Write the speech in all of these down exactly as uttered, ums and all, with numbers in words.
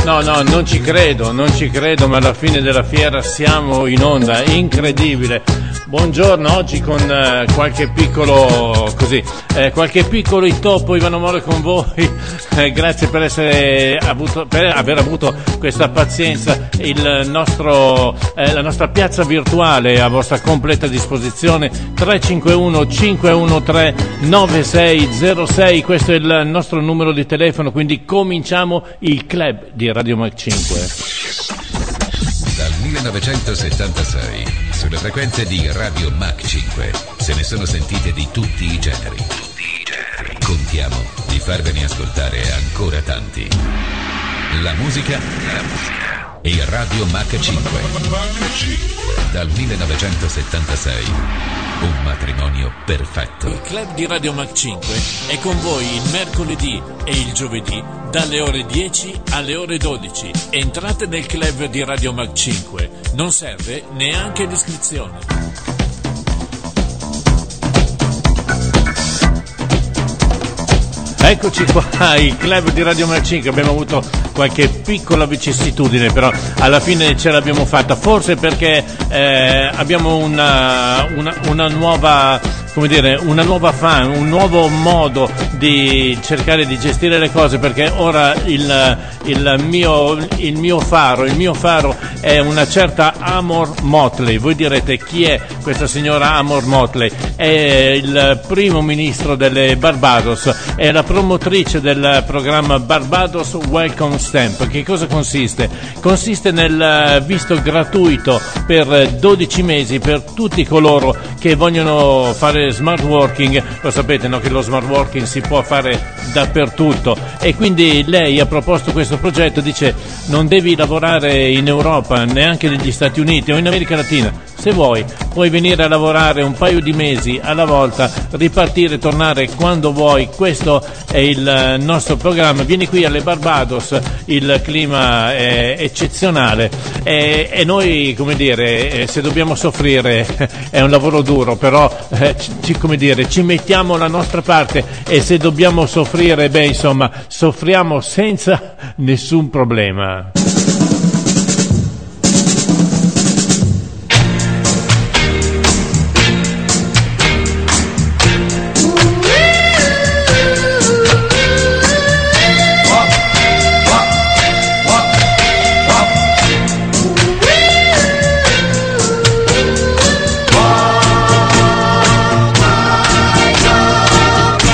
No, no, non ci credo, non ci credo, ma alla fine della fiera siamo in onda, incredibile. Buongiorno, oggi con eh, qualche piccolo, così, eh, qualche piccolo intoppo, Ivano Moro con voi, eh, grazie per essere avuto, per aver avuto questa pazienza, il nostro, eh, la nostra piazza virtuale è a vostra completa disposizione, tre cinque uno cinque uno tre nove sei zero sei, questo è il nostro numero di telefono, quindi cominciamo il club di Radio Mac cinque. Dal millenovecentosettantasei sulle frequenze di Radio Mac cinque se ne sono sentite di tutti i generi. Tutti i generi. Contiamo di farvene ascoltare ancora tanti. La musica, la musica e Radio Mac cinque. Dal millenovecentosettantasei un matrimonio perfetto. Il club di Radio Mac cinque è con voi il mercoledì e il giovedì dalle ore dieci alle ore dodici. Entrate nel club di Radio Mac cinque, non serve neanche l'iscrizione. Eccoci qua, il club di Radio Mac cinque, abbiamo avuto qualche piccola vicissitudine, però alla fine ce l'abbiamo fatta, forse perché eh, abbiamo una, una, una nuova, come dire, una nuova fan, un nuovo modo di cercare di gestire le cose, perché ora il, il, mio, il mio faro, il mio faro è una certa Amor Motley. Voi direte chi è questa signora Amor Motley? È il primo ministro delle Barbados, è la promotrice del programma Barbados Welcome Stamp. Che cosa consiste? Consiste nel visto gratuito per dodici mesi per tutti coloro che vogliono fare smart working. Lo sapete, no, che lo smart working si può fare dappertutto, e quindi lei ha proposto questo progetto. Dice: non devi lavorare in Europa, neanche negli Stati Uniti o in America Latina. Se vuoi puoi venire a lavorare un paio di mesi alla volta, ripartire, tornare quando vuoi. Questo è il nostro programma. Vieni qui alle Barbados, il clima è eccezionale, e, e noi, come dire, se dobbiamo soffrire è un lavoro duro, però eh, ci, come dire, ci mettiamo la nostra parte, e se dobbiamo soffrire, beh, insomma, soffriamo senza nessun problema.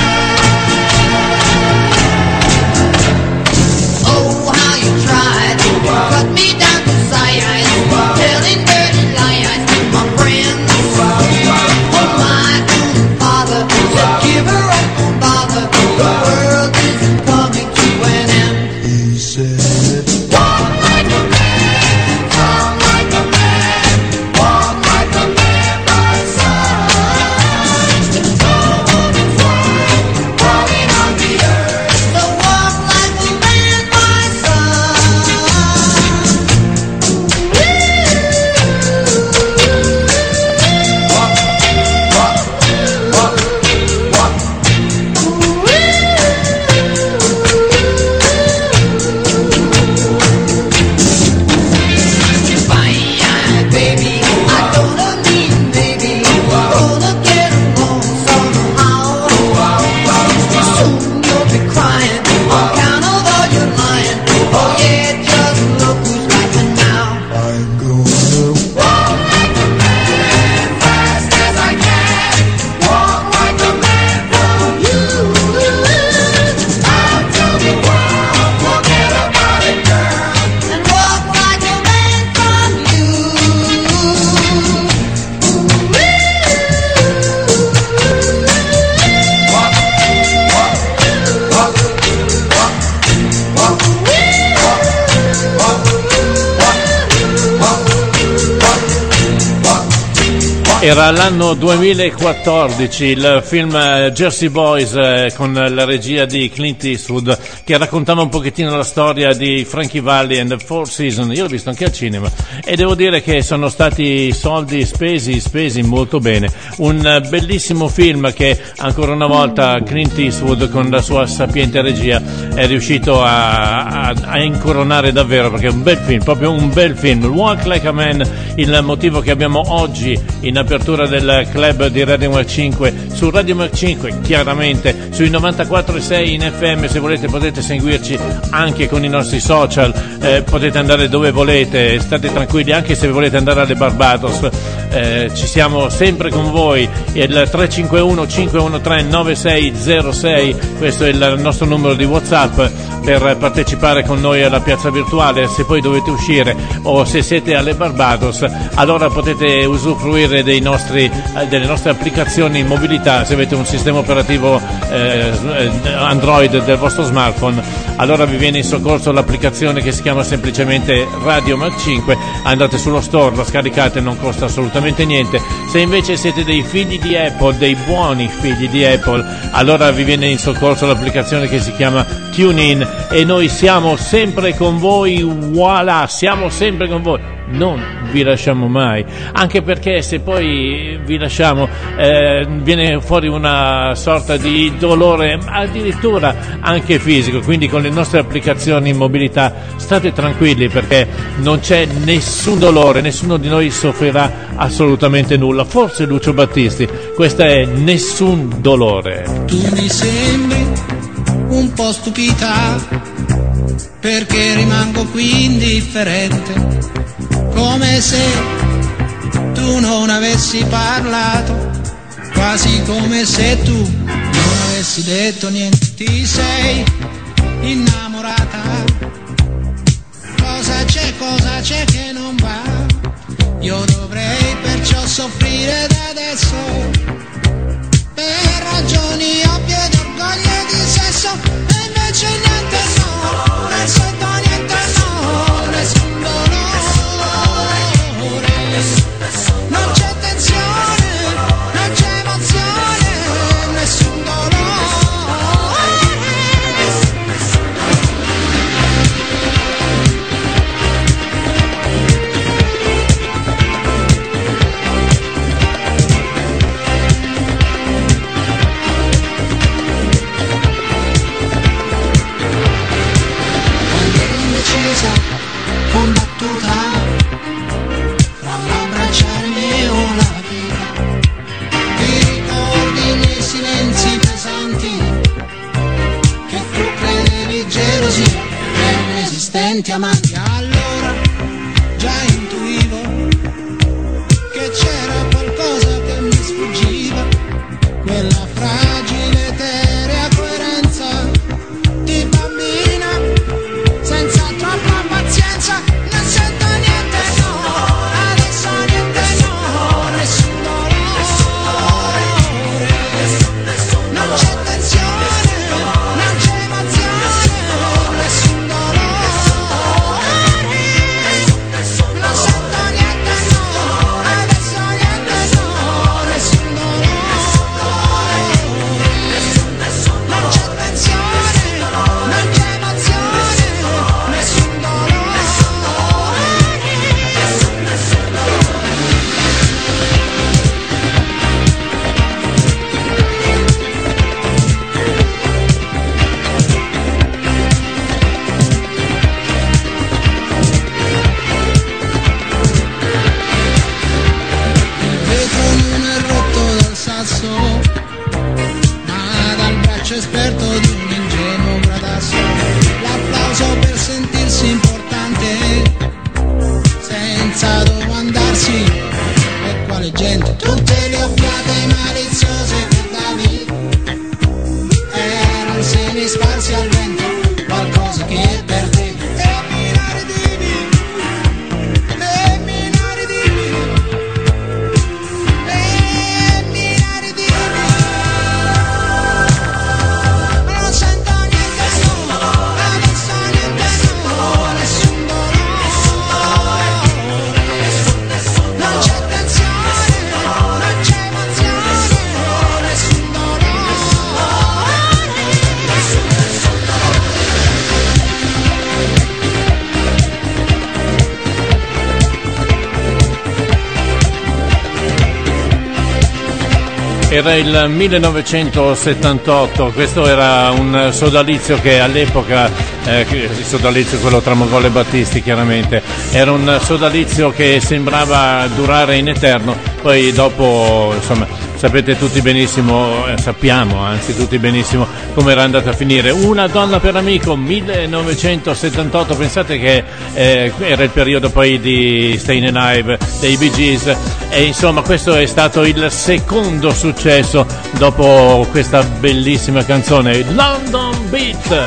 Oh, how you tried. Era l'anno duemilaquattordici, il film Jersey Boys eh, con la regia di Clint Eastwood, che raccontava un pochettino la storia di Frankie Valli and the Four Seasons. Io l'ho visto anche al cinema e devo dire che sono stati soldi spesi, spesi molto bene. Un bellissimo film che ancora una volta Clint Eastwood con la sua sapiente regia è riuscito a, a, a incoronare davvero, perché è un bel film, proprio un bel film. Walk Like a Man, il motivo che abbiamo oggi in apertura del club di Radio Mac cinque, su Radio Mac cinque, chiaramente sui novantaquattro e sei in F M. Se volete potete seguirci anche con i nostri social, eh, potete andare dove volete, state tranquilli, anche se volete andare alle Barbados, eh, ci siamo sempre con voi. Il tre cinque uno cinque uno tre nove sei zero sei, questo è il nostro numero di WhatsApp per partecipare con noi alla piazza virtuale. Se poi dovete uscire o se siete alle Barbados, allora potete usufruire dei nostri, delle nostre applicazioni in mobilità. Se avete un sistema operativo eh, Android del vostro smartphone, allora vi viene in soccorso l'applicazione che si chiama semplicemente Radio Mac cinque. Andate sullo store, la scaricate, non costa assolutamente niente. Se invece siete dei figli di Apple, dei buoni figli di Apple, allora vi viene in soccorso l'applicazione che si chiama TuneIn, e noi siamo sempre con voi. Voilà, siamo sempre con voi, non vi lasciamo mai, anche perché se poi vi lasciamo eh, viene fuori una sorta di dolore, addirittura anche fisico. Quindi con le nostre applicazioni in mobilità state tranquilli, perché non c'è nessun dolore, nessuno di noi soffrirà assolutamente nulla. Forse Lucio Battisti, questa è Nessun Dolore. Tu mi sembri un po' stupita, perché rimango qui indifferente, come se tu non avessi parlato, quasi come se tu non avessi detto niente. Ti sei innamorata, cosa c'è, cosa c'è che non va? Io dovrei perciò soffrire da adesso, per ragioni ovvie d'orgoglio e di sesso, e invece niente, no, non sento niente, no, nessun dolore. Non c'è tensione, non c'è emozione, nessun dolore. Quando eri indecisa, combattuta, fra l'abbracciarmi o la vita, ti ricordi i miei silenzi pesanti, che tu credevi gelosi, erano inesistenti amanti. Allora già intuivo che c'era qualcosa che mi sfuggiva, quella fragile eterea coerenza di bambina senza troppa pazienza. Non sento niente, no, adesso niente, no, nessun dolore. Non c'è tensione, non c'è emozione, nessun dolore. Non sento niente, no, adesso niente, no, nessun dolore. Non c'è tensione, non c'è emozione, nessun dolore. Il vetro non è rotto dal sasso, ma dal braccio esperto di un ingenuo gradasso. L'applauso per sentirsi importante, senza domandarsi per quale gente. Tutte le occhiate maliziose che davi erano semi sparsi al vento, qualcosa che perdevi. E mi inaridivi, e mi inaridivi, e mi inaridivi. Non sento niente, no, adesso niente, no, nessun dolore. Non c'è tensione, Era il millenovecentosettantotto, questo era un sodalizio che all'epoca, eh, il sodalizio quello tra Mogol e Battisti chiaramente, era un sodalizio che sembrava durare in eterno, poi dopo insomma sapete tutti benissimo, eh, sappiamo anzi tutti benissimo come era andata a finire. Una donna per amico, millenovecentosettantotto, pensate che eh, era il periodo poi di Stayin' Alive dei Bee Gees, e insomma questo è stato il secondo successo dopo questa bellissima canzone London Beat.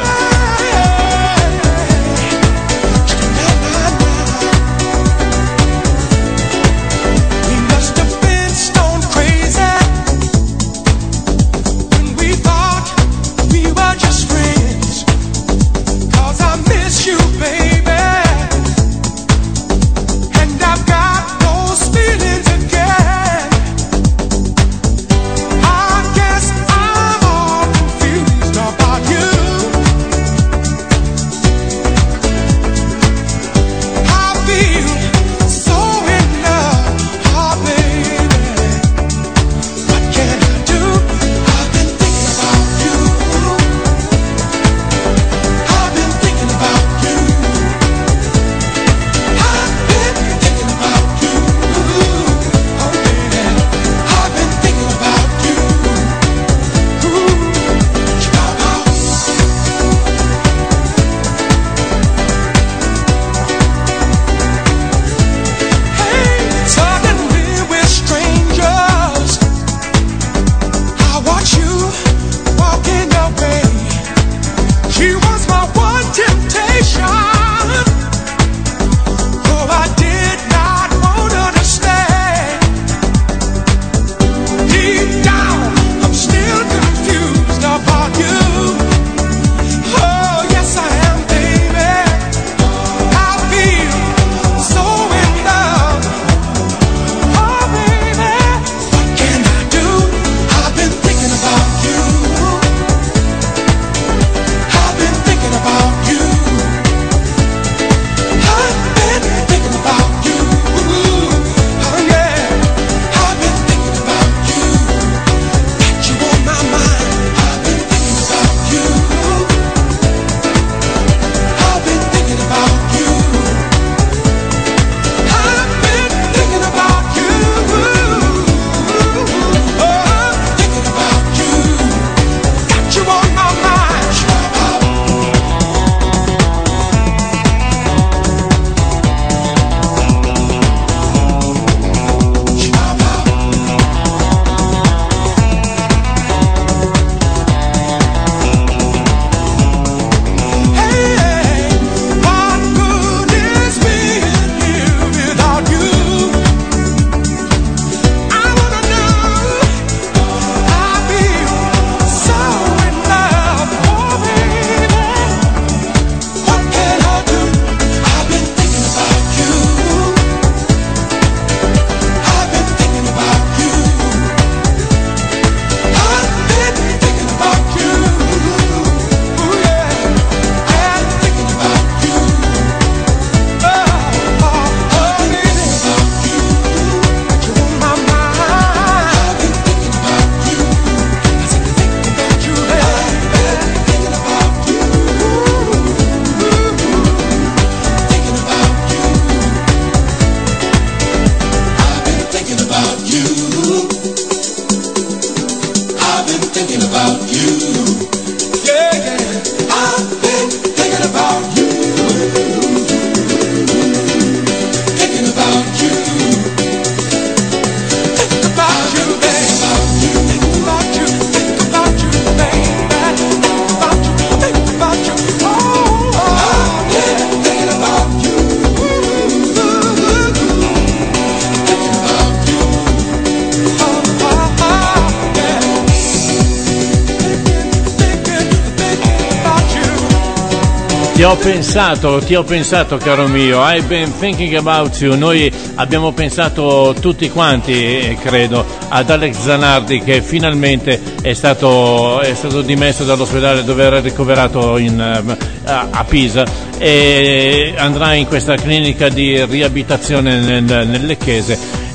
Ti ho pensato, ti ho pensato caro mio, I've been thinking about you. Noi abbiamo pensato tutti quanti, credo, ad Alex Zanardi, che finalmente è stato, è stato dimesso dall'ospedale dove era ricoverato in, a, a Pisa, e andrà in questa clinica di riabilitazione nel, nel Lecchese.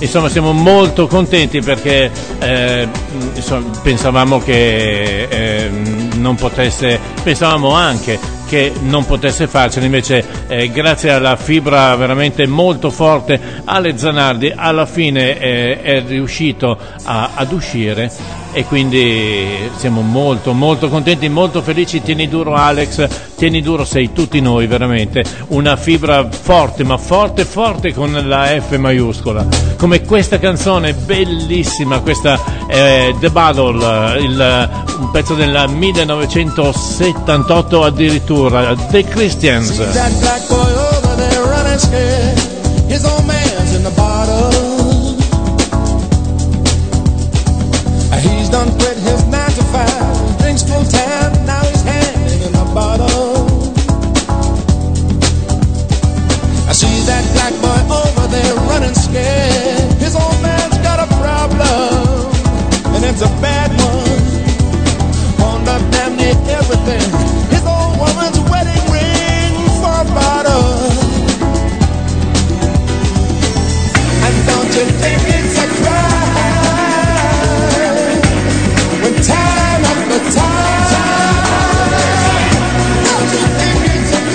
insomma siamo molto contenti perché eh, insomma, pensavamo che eh, non potesse, pensavamo anche che non potesse farcela, invece eh, grazie alla fibra veramente molto forte Ale Zanardi alla fine eh, è riuscito a, ad uscire, e quindi siamo molto molto contenti, molto felici. Tieni duro Alex, tieni duro, sei tutti noi, veramente una fibra forte, ma forte forte con la F maiuscola, come questa canzone bellissima, questa è The Battle, il, un pezzo del millenovecentosettantotto addirittura, The Christians. He's done quit his nine to five, drinks full time, now he's hanging in a bottle. I see that black boy over there running scared. His old man's got a problem, and it's a bad one. Pawned up damn near everything, his old woman's wedding ring for a bottle. And don't you think it's a crime? Time after time, don't you think it's a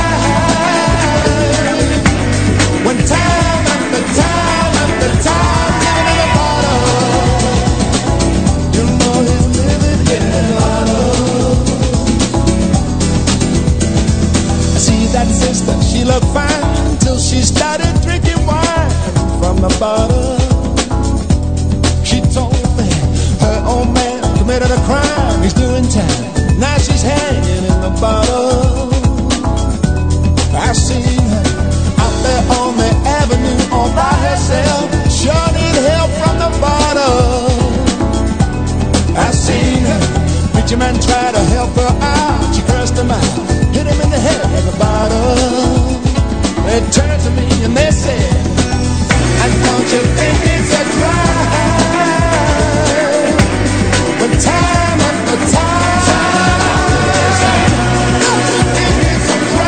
crime? When time after time after time, living in a bottle, you know he's living in a bottle. I see that sister, she looked fine till she started drinking wine from the bottle. She told me her old man committed a crime, he's doing time. Now she's hanging in the bottle. I seen her out there on the avenue all by herself. Sure need help from the bottle. I seen her, preacher man try to help her out. She cursed him out, hit him in the head with a bottle. They turned to me and they said, and don't you think it's a crime? When time after time, don't you think it's a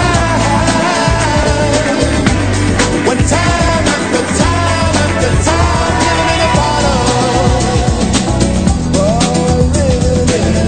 crime? When time after time after time, living in a bottle, oh, living in a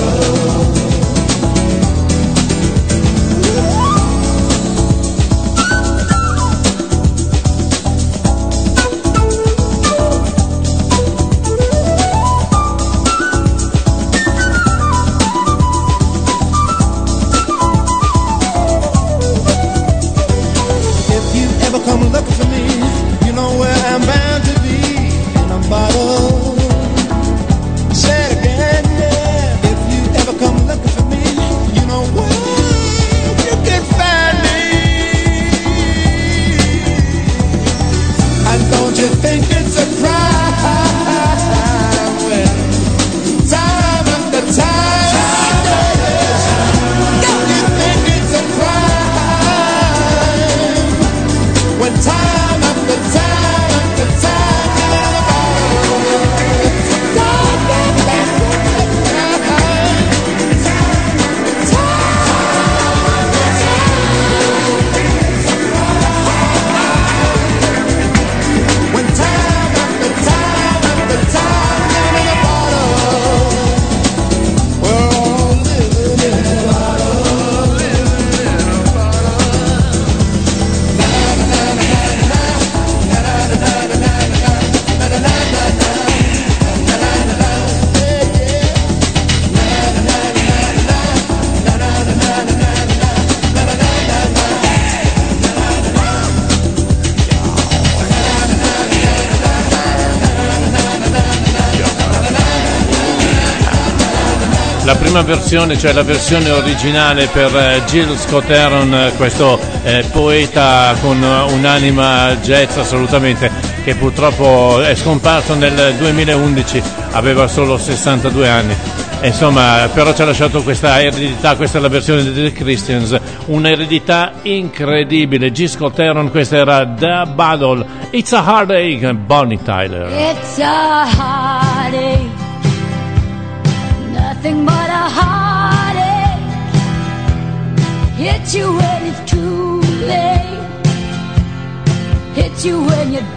La prima versione, cioè la versione originale per Gil Scott-Heron, questo eh, poeta con un'anima jazz assolutamente, che purtroppo è scomparso nel duemilaundici, aveva solo sessantadue anni. E insomma, però ci ha lasciato questa eredità, questa è la versione di The Christians, un'eredità incredibile. Gil Scott-Heron, questa era The Battle, It's a Heartache, Bonnie Tyler. It's a heartache, nothing but a heartache, hits you when it's too late. hits you when you're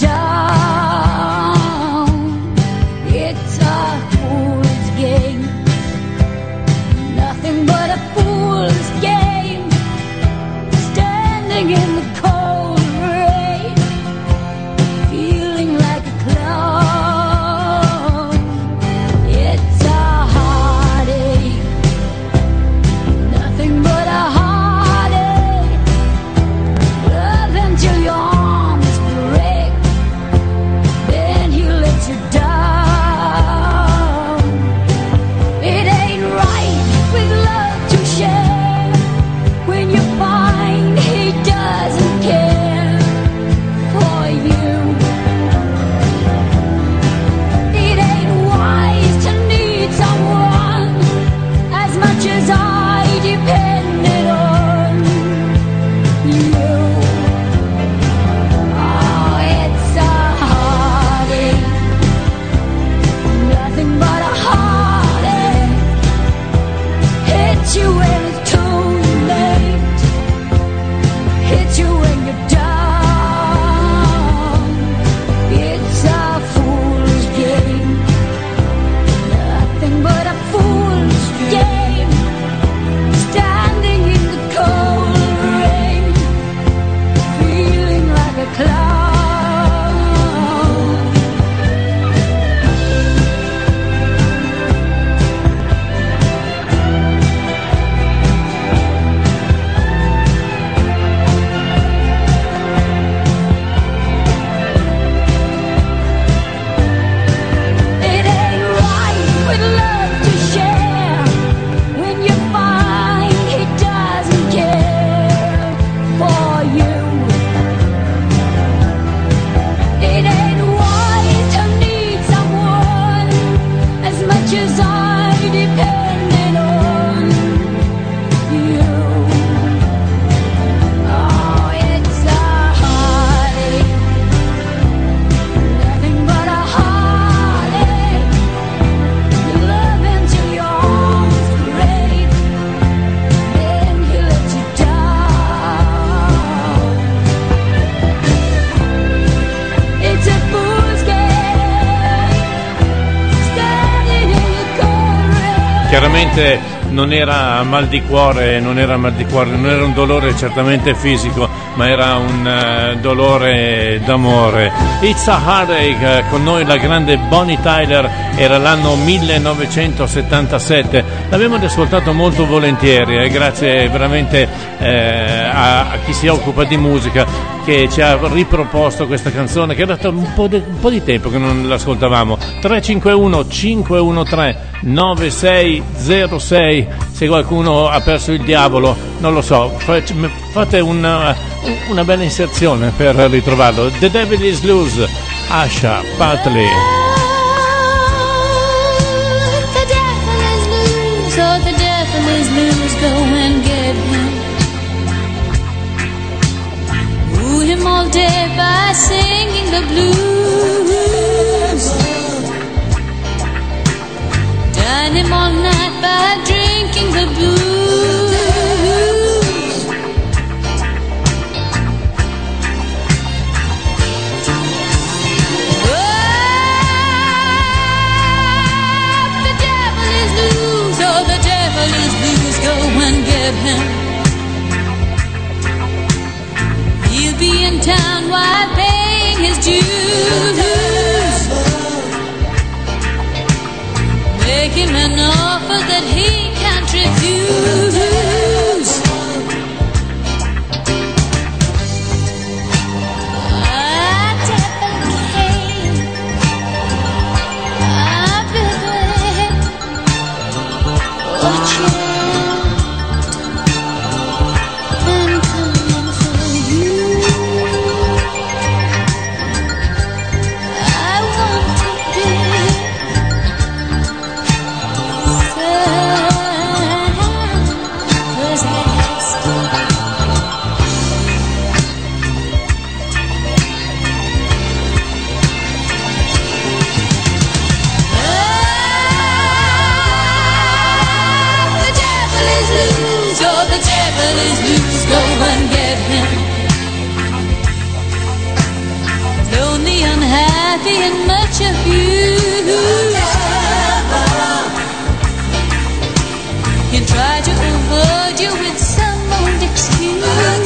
down. It's a fool's game, nothing but a fool's game. Standing in the cold rain, feeling like a clown. It's a heartache, nothing but a heartache. Love until your arms break, then he lets you down. It ain't right with love to share when you find he doesn't care for you. It ain't wise to need someone as much as I depended on you. Oh, it's a heartache, nothing but a heartache. Hits you when it's too late, hits you when you're down. It's a fool's game, nothing but a fool's game. Standing in the cold rain, feeling like a clown. It ain't right with love to share when you find he doesn't care for you. It ain't wise to need someone as much as I depended on you. Oh, it's a heartache, nothing but a heartache. You love until your arms break, then he lets you down. It's a fool's game, standing in the cold rain. Chiaramente non era mal di cuore, non era mal di cuore, non era un dolore certamente fisico, ma era un eh, dolore d'amore. It's a Heartache, eh, con noi la grande Bonnie Tyler, era l'anno millenovecentosettantasette. L'abbiamo ascoltato molto volentieri e grazie veramente eh, a, a chi si occupa di musica che ci ha riproposto questa canzone che era un po' di, un po' di tempo che non l'ascoltavamo. Tre cinque uno cinque uno tre nove sei zero sei. Se qualcuno ha perso il diavolo, non lo so, fate una, una bella inserzione per ritrovarlo. The Devil is Loose, Asha Patley. The devil is loose, oh the devil is loose, go and get him. Woo him all day by singing the blues. Dine him all night by drinking the booze. Oh, the devil is loose, oh the devil is loose, go and get him. He'll be in town while paying his dues. Make him an offer that he can't refuse. Ah, devil came, ah, beware, watch out, I'm coming for you. I want to be being much abused. He tried to avoid you with some old excuse.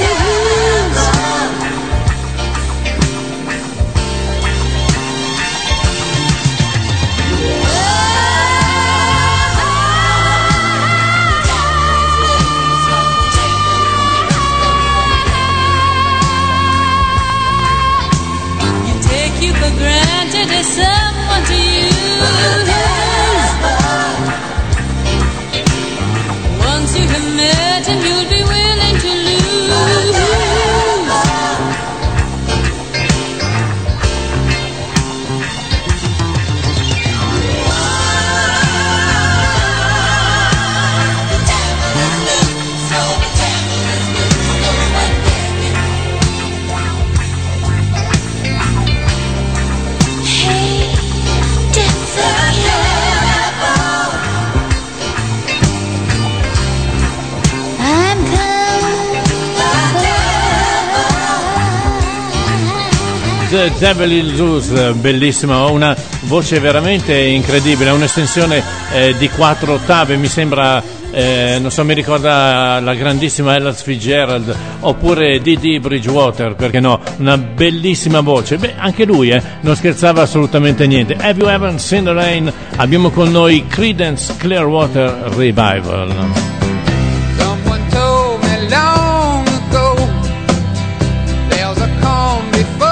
You for granted as someone to use. Once you have met him, you'll be willing to lose. The Devil is Loose, bellissima, ha una voce veramente incredibile, ha un'estensione eh, di quattro ottave, mi sembra, eh, non so, mi ricorda la grandissima Ella Fitzgerald oppure Dee Bridgewater, perché no, una bellissima voce. Beh, anche lui eh, non scherzava assolutamente niente. Have you ever seen the rain? Abbiamo con noi Creedence Clearwater Revival. Someone told me long ago there's a calm before.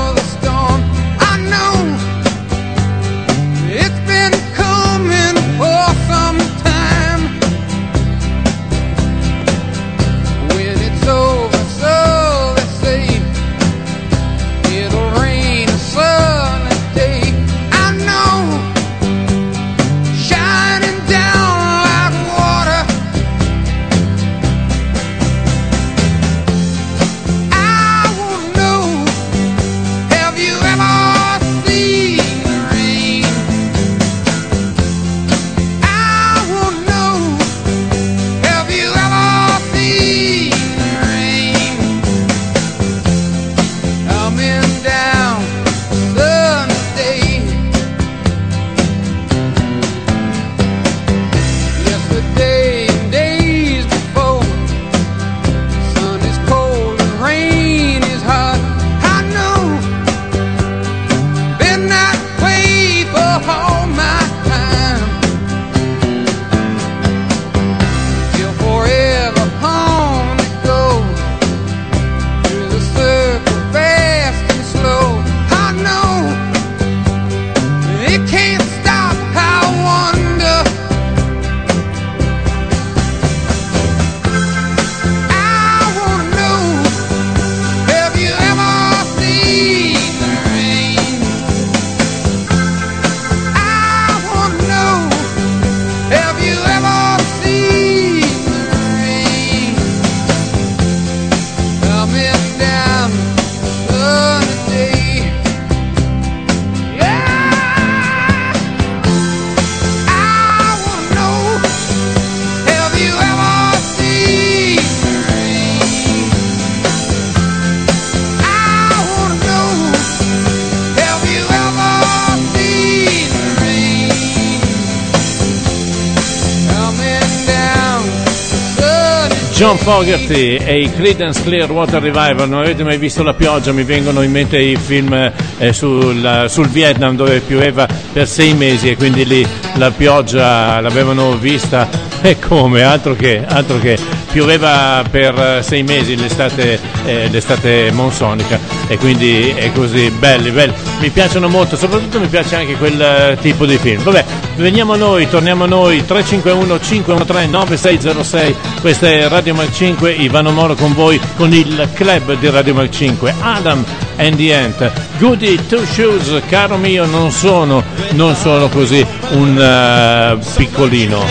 John Fogerty e i Creedence Clearwater Revival. Non avete mai visto la pioggia? Mi vengono in mente i film eh, sul, sul Vietnam, dove pioveva per sei mesi e quindi lì la pioggia l'avevano vista, e come, altro che, altro che pioveva per sei mesi l'estate, eh, l'estate monsonica, e quindi è così, belli, belli, mi piacciono molto, soprattutto mi piace anche quel tipo di film. Vabbè, veniamo a noi, torniamo a noi. Tre cinque uno cinque uno tre nove sei zero sei, questa è Radio Mac cinque, Ivano Moro con voi con il club di Radio Mac cinque. Adam and the Ant, Goody Two Shoes. Caro mio, non sono non sono così un uh, piccolino.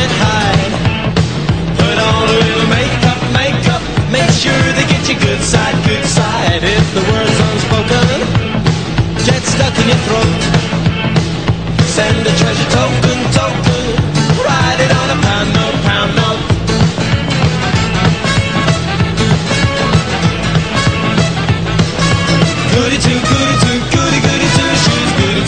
Make sure they get you good side, good side. If the word's unspoken, get stuck in your throat. Send a treasure token, token. Write it on a pound note, pound note. Goody two, goody two, goody goody two shoes. Goody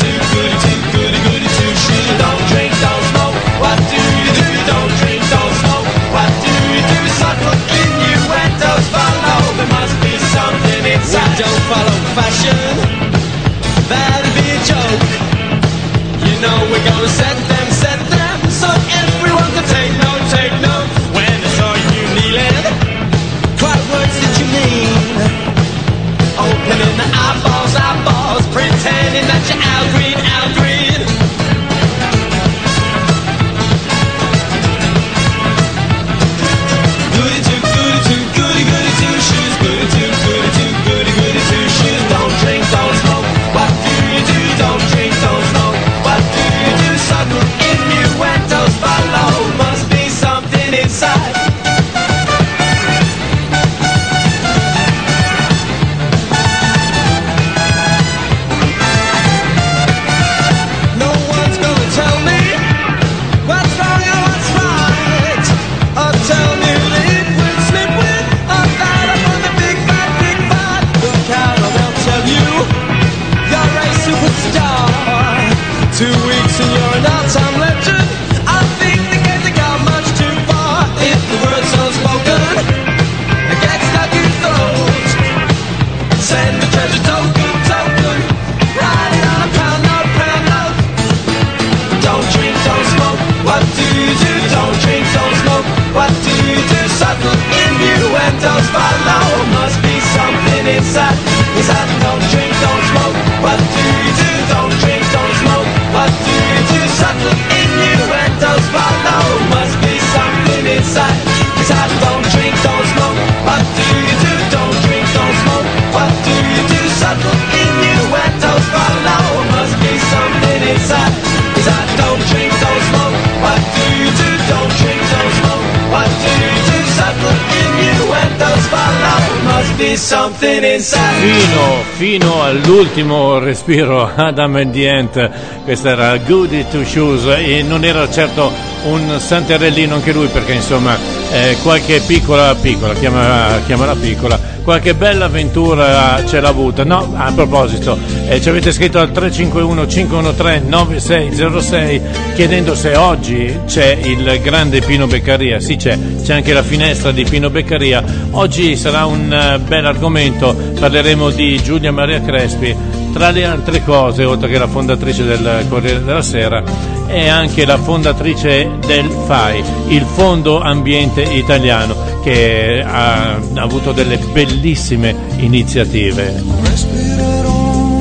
be something inside. Fino, fino all'ultimo respiro Adam and the Ant, questa era Goody Two Shoes, e non era certo un santerellino anche lui, perché insomma eh, qualche piccola piccola chiamala, chiamala piccola qualche bella avventura ce l'ha avuta. No, a proposito, eh, ci avete scritto al tre cinque uno cinque uno tre nove sei zero sei chiedendo se oggi c'è il grande Pino Beccaria. Sì, c'è, c'è anche la finestra di Pino Beccaria. Oggi sarà un uh, bel argomento, parleremo di Giulia Maria Crespi, tra le altre cose, oltre che la fondatrice del Corriere della Sera, è anche la fondatrice del F A I, il Fondo Ambiente Italiano, che ha, ha avuto delle bellissime iniziative. Respirerò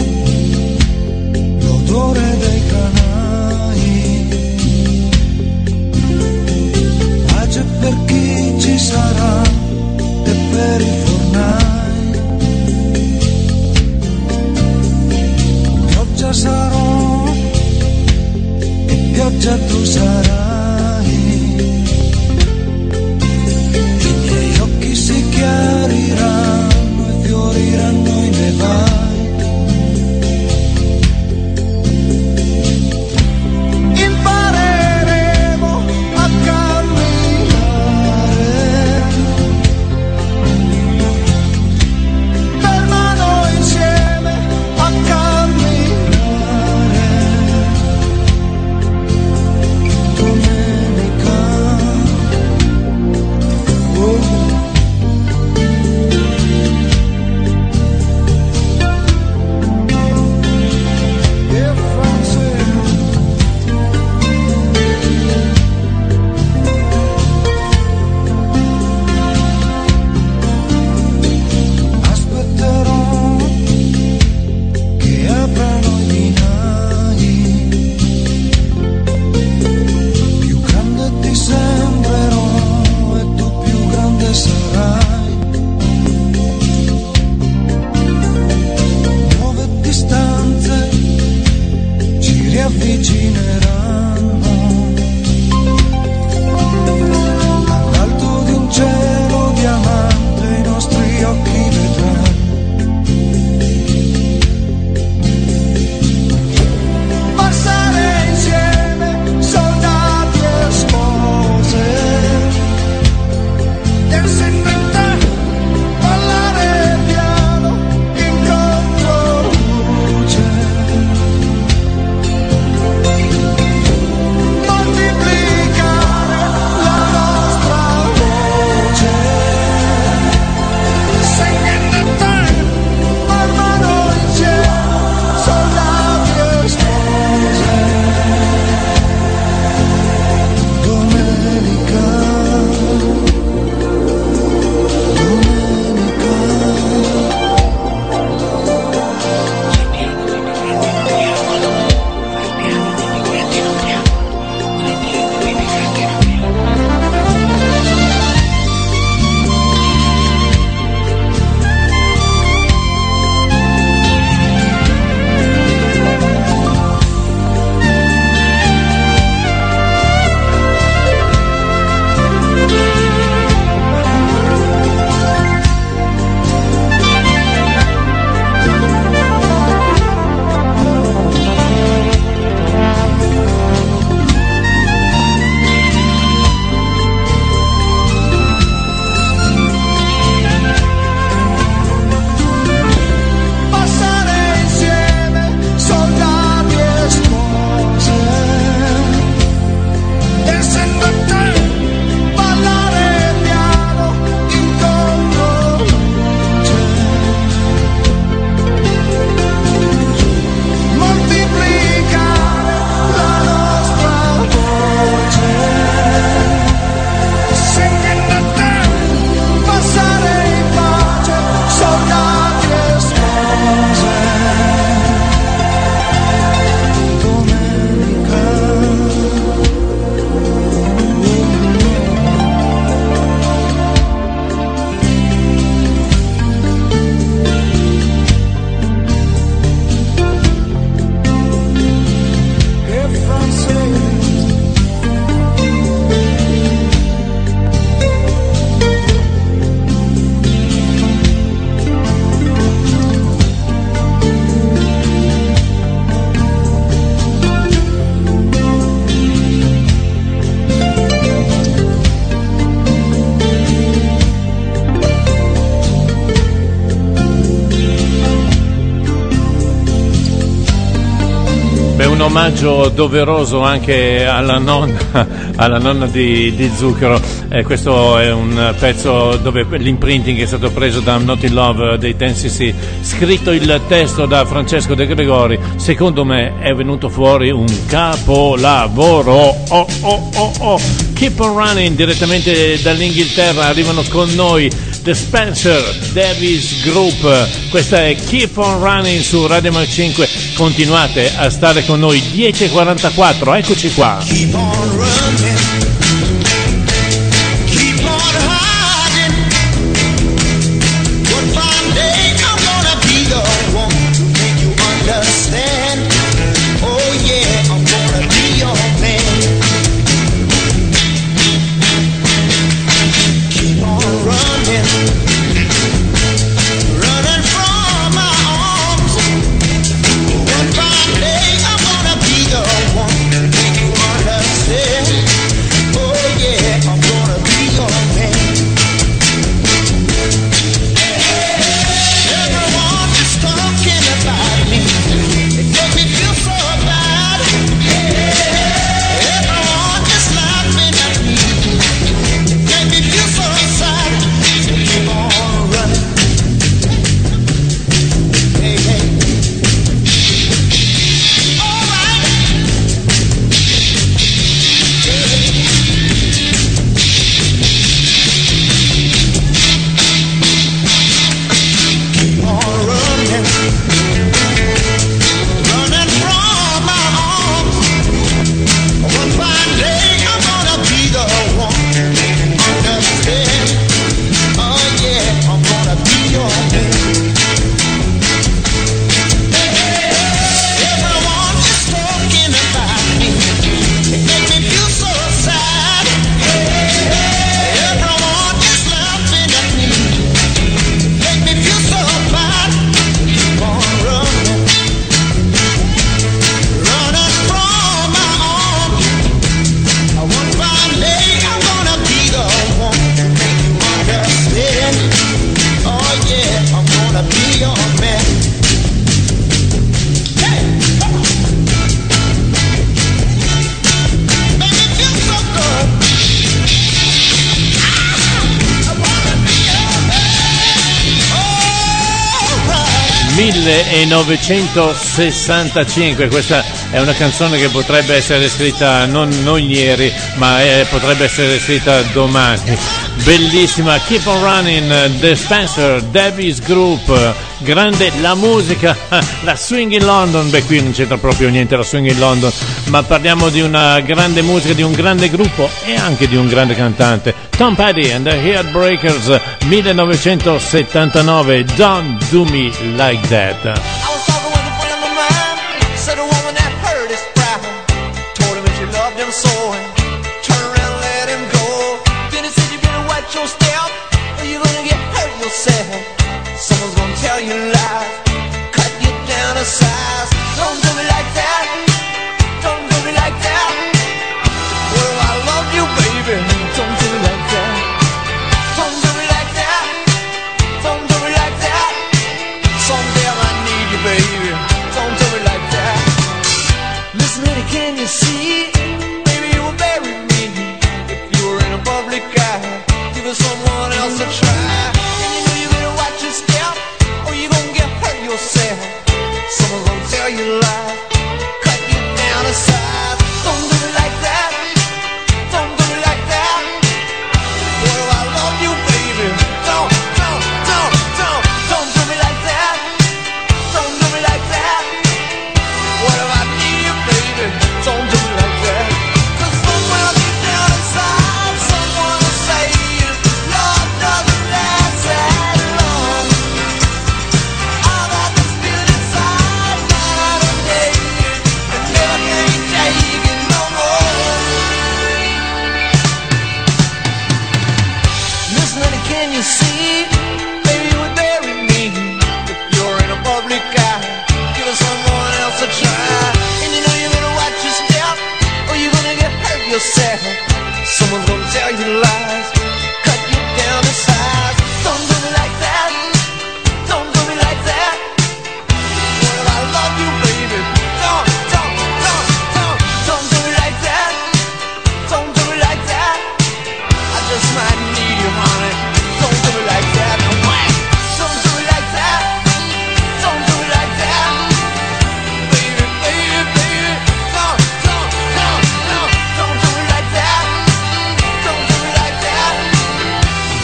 l'odore dei canai, pace per chi ci sarà e per i fornai. Pioggia sarò e pioggia tu sarai, i miei occhi si chiariranno e fioriranno i nevai. Impareremo a camminare per mano insieme a camminare. Tu omaggio doveroso anche alla nonna, alla nonna di, di Zucchero. Eh, questo è un pezzo dove l'imprinting è stato preso da I'm Not in Love dei ten C C, scritto il testo da Francesco De Gregori. Secondo me è venuto fuori un capolavoro. Oh oh oh oh. Keep on Running, direttamente dall'Inghilterra arrivano con noi The Spencer Davis Group. Questa è Keep on Running su Radio Mac cinque. Continuate a stare con noi. Dieci e quarantaquattro, eccoci qua. Keep on running. Keep on hiding. One fine day I'm gonna be the one to make you understand. Oh yeah, I'm gonna be your man. Keep on running. Running from my arms. One fine day I'm gonna be the one to make you understand. Oh yeah, I'm gonna be your man. Everyone is talking about me. It makes me feel so bad. Everyone is laughing at me. It makes me feel so sad. So keep on running. Hey, hey. All right. Keep on running. Running from my arms. One fine day I'm gonna be the one to make you understand. Oh yeah, I'm gonna be your man. Everyone is talking about me. It makes me feel so sad. Everyone is laughing at me. It makes me feel so bad. Keep on running. Running from my arms. One fine day I'm gonna be the one to make you understand. Oh yeah, I'm gonna be your man. Hey, come on. Make me feel so good. I wanna be your man. All right. millenovecentosessantacinque, questa è una canzone che potrebbe essere scritta non, non ieri, ma è- potrebbe essere scritta domani. Bellissima. Keep on Running, The Spencer Davis Group. Grande la musica, la swing in London. Beh, qui non c'entra proprio niente la swing in London, ma parliamo di una grande musica, di un grande gruppo e anche di un grande cantante. Tom Petty and the Heartbreakers, millenovecentosettantanove. Don't Do Me Like That. I was talking with a friend of mine. Said a woman that hurt his pride. Told him if she loved him so, turn around and let him go. Then he said you better watch your step, or you're gonna get hurt yourself. Someone's gonna tell you lies, cut you down to size. Don't do me like that. Don't do me like that. Well, I love you, baby. Don't do me like that. Don't do me like that. Don't do me like that. Someday I might need you, baby.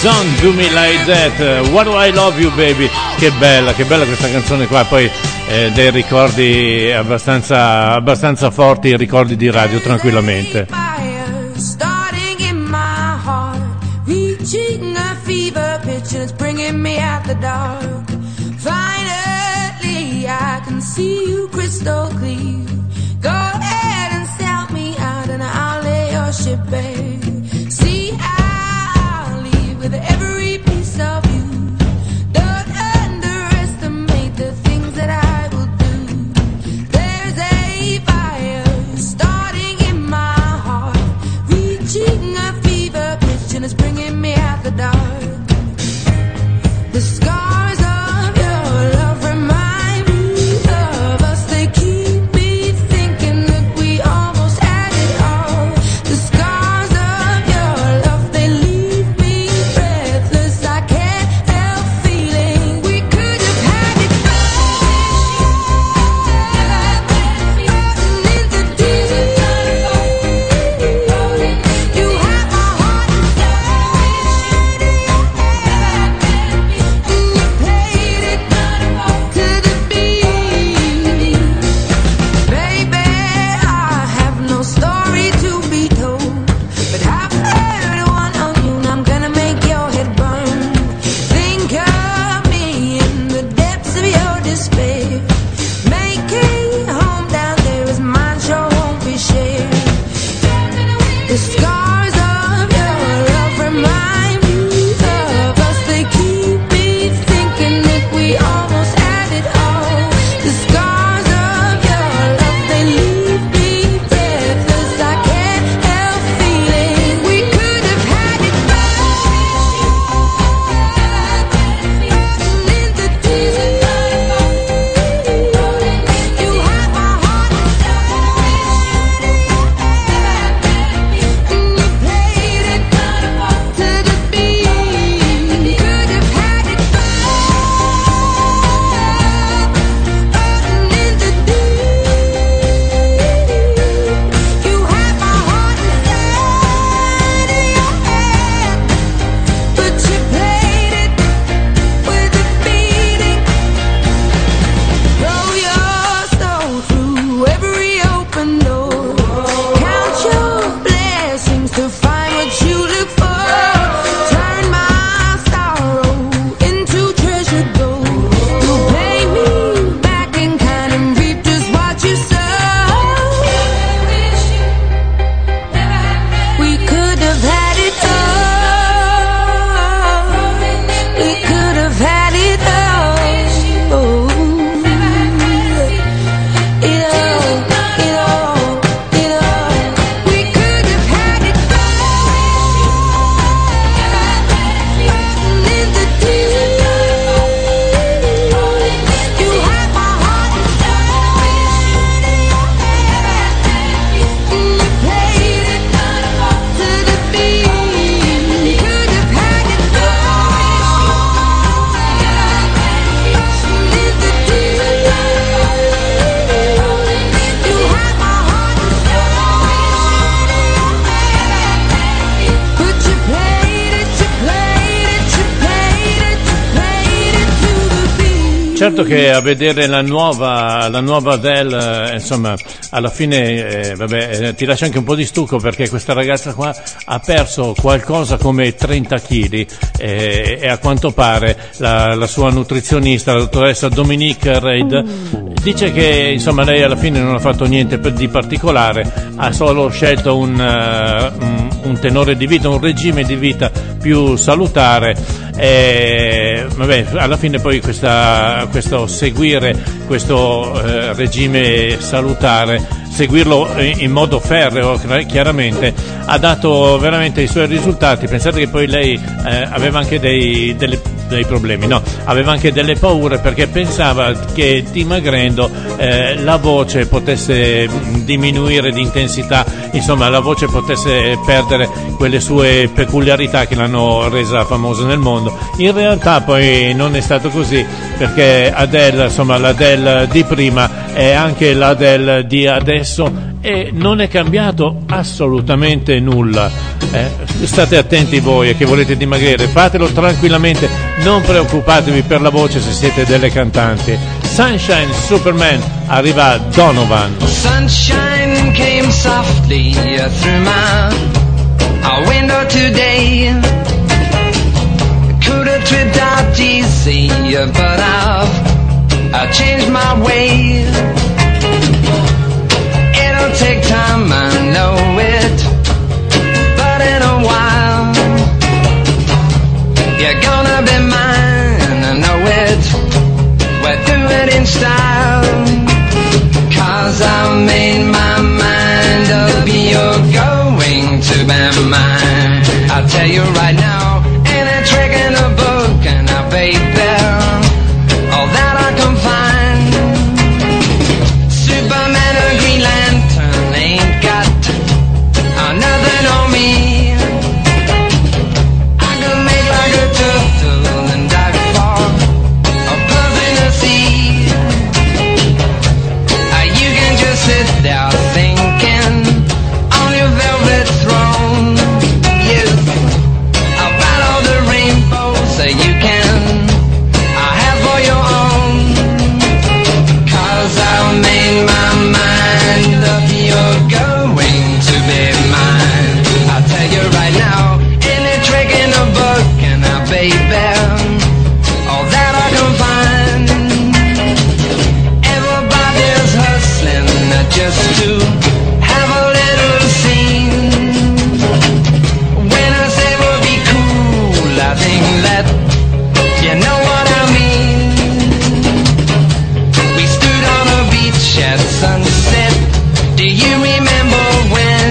Don't Do Me Like That, What Do I Love You Baby. Che bella, che bella questa canzone qua. Poi eh, dei ricordi abbastanza, abbastanza forti, ricordi di radio tranquillamente. Starting in my heart, reaching a fever pitch and it's bringing me out the dark. Finally I can see you crystal clear. Go ahead and sell me out and I'll lay your ship bare. See, I'll leave with every piece of you. Don't underestimate the things that I will do. There's a fire starting in my heart, reaching a fever pitch and it's bringing me out the dark. The scars of your love remind me of us. They keep me thinking that we almost had it all. The scars of your love, they leave me breathless. I can't help feeling we could have had it all. Into deep, you have my heart inside. You played it to the beat. Baby, I have no story to be told, but I've heard one of you and I'm gonna make your head burn. Think of me in the depths of your despair. Making home down there is mine, sure won't be shared. The scars of your love remind me of us. They keep me thinking that we almost had it all. The scars of your love, they leave me breathless. I can't help feeling we could have had it all. In the deep, you have my heart inside. You played it to the beat. Could have had it all. In the deep, you have my heart inside of your hand, but you played it with a beating. Throw your soul through every open door. Count your blessings to find what you look for. Turn my sorrow into treasure gold. You'll pay me back in kind and reap just what you sow. We could have had it all. We could have had it all. Oh. It all, it all, it all. We could have had it all. In the deep, you have my heart inside. You played it to the beat. Could have had it all. In the deep, you have my heart inside. But you played it, you played it, you played it, you played it to the beat. Certo che a vedere la nuova, la nuova Adele, eh, insomma, alla fine, eh, vabbè, eh, ti lascia anche un po' di stucco, perché questa ragazza qua ha perso qualcosa come trenta chili eh, e a quanto pare la, la sua nutrizionista, la dottoressa Dominique Reid, dice che insomma lei alla fine non ha fatto niente per- di particolare, ha solo scelto un, eh, un, un tenore di vita, un regime di vita più salutare. E vabbè, alla fine poi questa, questo seguire questo eh, regime salutare, seguirlo in, in modo ferreo, chiaramente ha dato veramente i suoi risultati. Pensate che poi lei eh, aveva anche dei, delle, dei problemi, no, aveva anche delle paure, perché pensava che dimagrendo eh, la voce potesse diminuire di intensità, insomma la voce potesse perdere quelle sue peculiarità che l'hanno resa famosa nel mondo. In realtà poi non è stato così, perché Adele, insomma l'Adele di prima è anche l'Adele di adesso, e non è cambiato assolutamente nulla. Eh, state attenti voi che volete dimagrire, fatelo tranquillamente, non preoccupatevi per la voce se siete delle cantanti. Sunshine Superman, arriva Donovan. Sunshine came softly through my uh, window today. Could have tripped out easy, but I've I changed my way. It'll take time, I know it, but in a while you're gonna be mine, I know it. We'll do it in style, 'cause I made my mind up, you're going to be mine. I'll tell you right now, ain't a trick in a book, and I baby, all that I can find. Superman or Green Lantern ain't got uh, nothing on me. I can make like a turtle and dive for a puff in the sea. Uh, you can just sit there thinking on your velvet throne. Yes, about all the rainbows that you can I have for your own. 'Cause I made my mind up, you're going to be mine. I'll tell you right now, any trick in a book, and I baby, all that I can find. Everybody's hustling just to have a little scene. When I say we'll be cool, I think that you know what I mean. We stood on a beach at sunset. Do you remember when?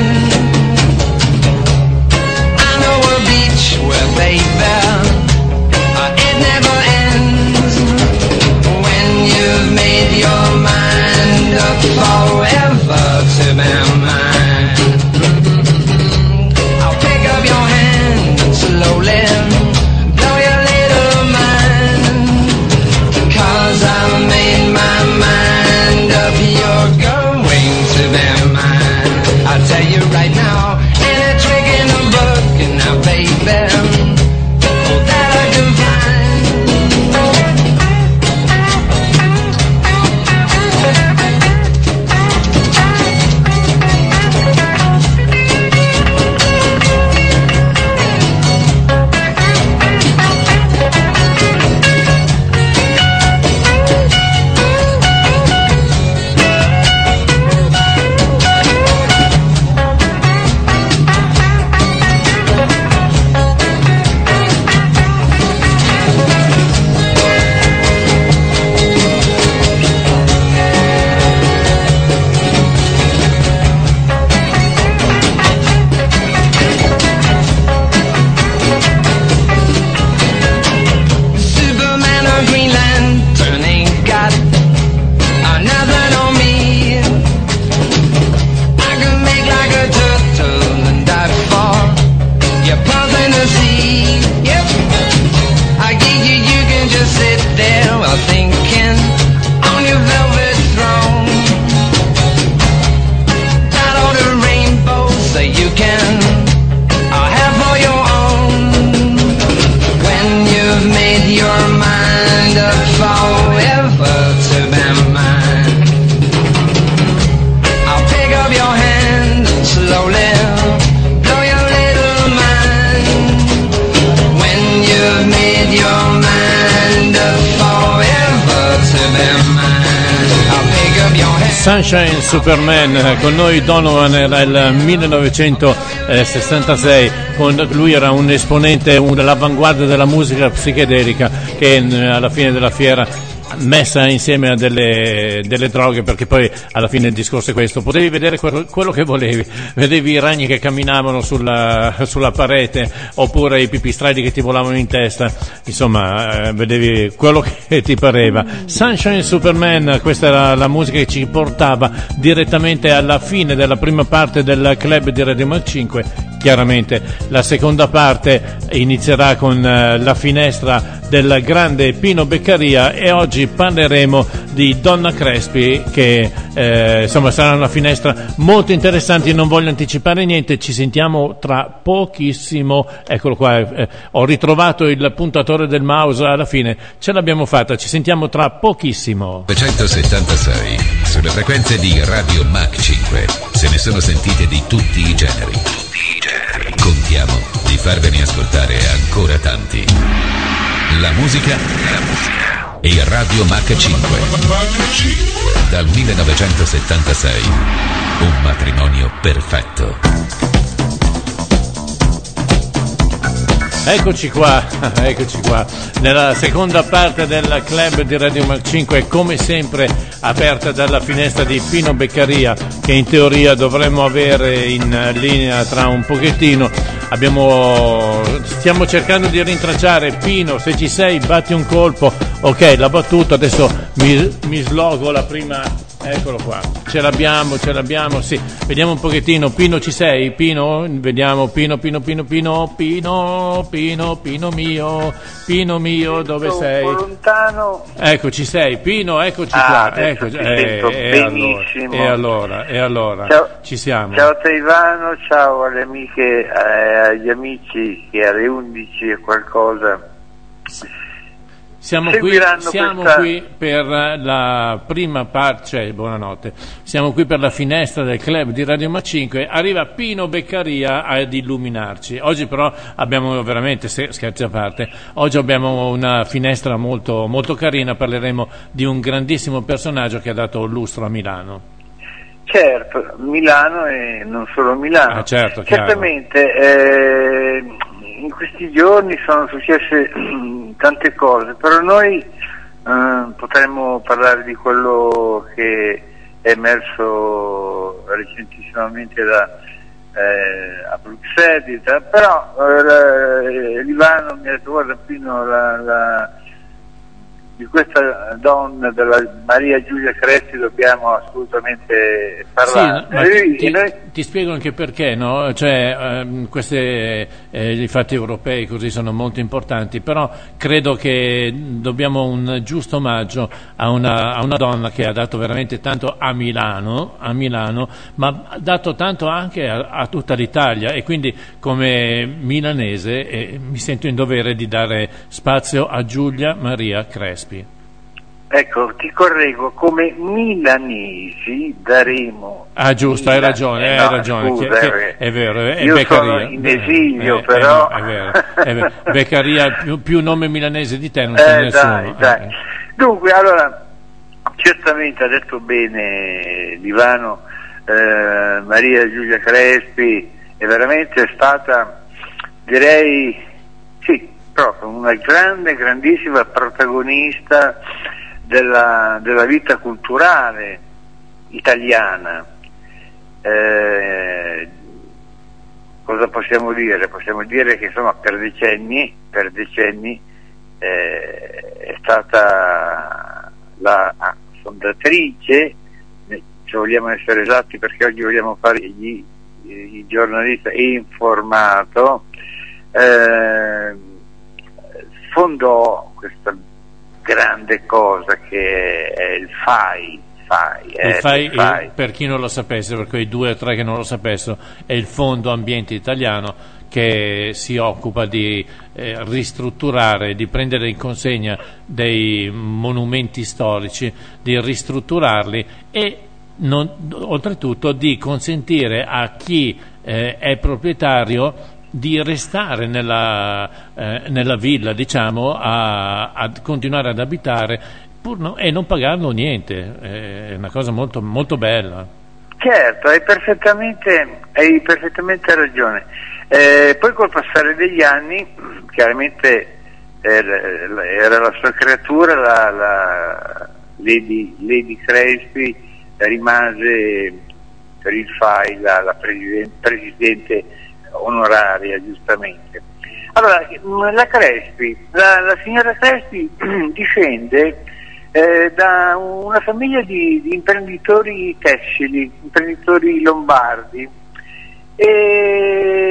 I know a beach where, baby, uh, it never ends. When you've made your mind up forever to be mine, I'll pick up your hand and slowly blow your little mind. 'Cause I made my mind up, you're going to be mine. I'll tell you right now, ain't a trick in a book, and now baby, all that I can find. Superman or Green Lantern ain't got uh, nothing on me. I can make like a turtle and dive for your paws in the sea. Yep, I give you, you can just sit there while thinking on your velvet throne. Got all the rainbows that you can uh, have for your own. When you've made your mind up forever to be mine, I'll pick up your hand and slowly blow your little mind. When you've made your mind up forever to be mine, I'll pick up your hand. Sunshine Superman, con noi Donovan, era il millenovecentosessantasei, con lui era un esponente, un, dell'avanguardia della musica psichedelica che alla fine della fiera messa insieme a delle, delle droghe, perché poi alla fine il discorso è questo: potevi vedere quello, quello che volevi, vedevi i ragni che camminavano sulla, sulla parete, oppure i pipistrelli che ti volavano in testa, insomma, eh, vedevi quello che ti pareva. Sunshine Superman, questa era la musica che ci portava direttamente alla fine della prima parte del club di Radio Mac cinque. chiaramente. La seconda parte inizierà con eh, la finestra del grande Pino Beccaria e oggi parleremo di Donna Crespi, che eh, insomma sarà una finestra molto interessante. Non voglio anticipare niente, ci sentiamo tra pochissimo. Eccolo qua, eh, ho ritrovato il puntatore del mouse, alla fine ce l'abbiamo fatta, ci sentiamo tra pochissimo. duecentosettantasei sulle frequenze di Radio Mach cinque, se ne sono sentite di tutti i generi. Tutti i generi. Contiamo di farvene ascoltare ancora tanti. La musica, la musica e Radio Mach cinque. Dal millenovecentosettantasei, un matrimonio perfetto. Eccoci qua, eccoci qua, nella seconda parte del club di Radio Mach cinque, come sempre aperta dalla finestra di Pino Beccaria, che in teoria dovremmo avere in linea tra un pochettino. Abbiamo, stiamo cercando di rintracciare. Pino, se ci sei, batti un colpo. Ok, l'ha battuto, adesso mi, mi slogo la prima. Eccolo qua, ce l'abbiamo, ce l'abbiamo, sì. Vediamo un pochettino. Pino, ci sei? Pino? Vediamo, Pino, Pino, Pino, Pino, Pino, Pino, Pino mio, Pino mio, dove Sono sei? Un po' lontano. Ecco, ci sei, Pino, eccoci ah, qua. Adesso Eccoci. ti Eh, sento e benissimo. allora, e allora, e allora, ciao, ci siamo. Ciao a Ivano, ciao alle amiche, eh, agli amici che alle undici e qualcosa Siamo qui, siamo questa... qui per la prima parte, cioè buonanotte, siamo qui per la finestra del club di Radio Mach cinque. Arriva Pino Beccaria ad illuminarci. Oggi però abbiamo veramente, scherzi a parte, oggi abbiamo una finestra molto, molto carina. Parleremo di un grandissimo personaggio che ha dato lustro a Milano. Certo, Milano e non solo Milano. Ah, certo, certamente eh, in questi giorni sono successe tante cose, però noi eh, potremmo parlare di quello che è emerso recentissimamente da, eh, a Bruxelles, però eh, Livano mi ha detto: guarda Pino, la, la, di questa donna, della Maria Giulia Crespi, dobbiamo assolutamente parlare. Sì, ma ti, ti, noi... ti spiego anche perché, no? Cioè, ehm, questi eh, fatti europei così sono molto importanti, però credo che dobbiamo un giusto omaggio a una, a una donna che ha dato veramente tanto a Milano, a Milano, ma ha dato tanto anche a, a tutta l'Italia, e quindi come milanese eh, mi sento in dovere di dare spazio a Giulia Maria Crespi. Ecco, ti correggo, come milanesi daremo... Ah, giusto, hai ragione, eh, hai no, ragione, scusa, che, eh, che è vero, è, io Beccaria. sono in esilio, eh, però... Eh, no, è vero, è vero. Beccaria, più, più nome milanese di te non eh, c'è nessuno. Dai, dai. Eh. Dunque, allora, certamente ha detto bene Divano, eh, Maria Giulia Crespi è veramente stata, direi, sì, proprio una grande, grandissima protagonista della, della vita culturale italiana. Eh, cosa possiamo dire? Possiamo dire che insomma per decenni, per decenni eh, è stata la fondatrice, se vogliamo essere esatti, perché oggi vogliamo fare gli, i giornalista informato, eh, fondò questa grande cosa che è il F A I. F A I, eh, il F A I, il F A I. Per chi non lo sapesse, per quei due o tre che non lo sapessero, è il Fondo Ambiente Italiano, che si occupa di eh, ristrutturare, di prendere in consegna dei monumenti storici, di ristrutturarli e non, oltretutto di consentire a chi eh, è proprietario di restare nella, eh, nella villa, diciamo, a, a continuare ad abitare pur no, e non pagarlo niente. È una cosa molto, molto bella. Certo, hai perfettamente, hai perfettamente ragione. Eh, poi col passare degli anni, chiaramente era, era la sua creatura, la, la Lady, Lady Crespi rimase per il F A I la, la presidente, presidente onoraria, giustamente. Allora, la Crespi, la, la signora Crespi discende eh, da una famiglia di, di imprenditori tessili, imprenditori lombardi, e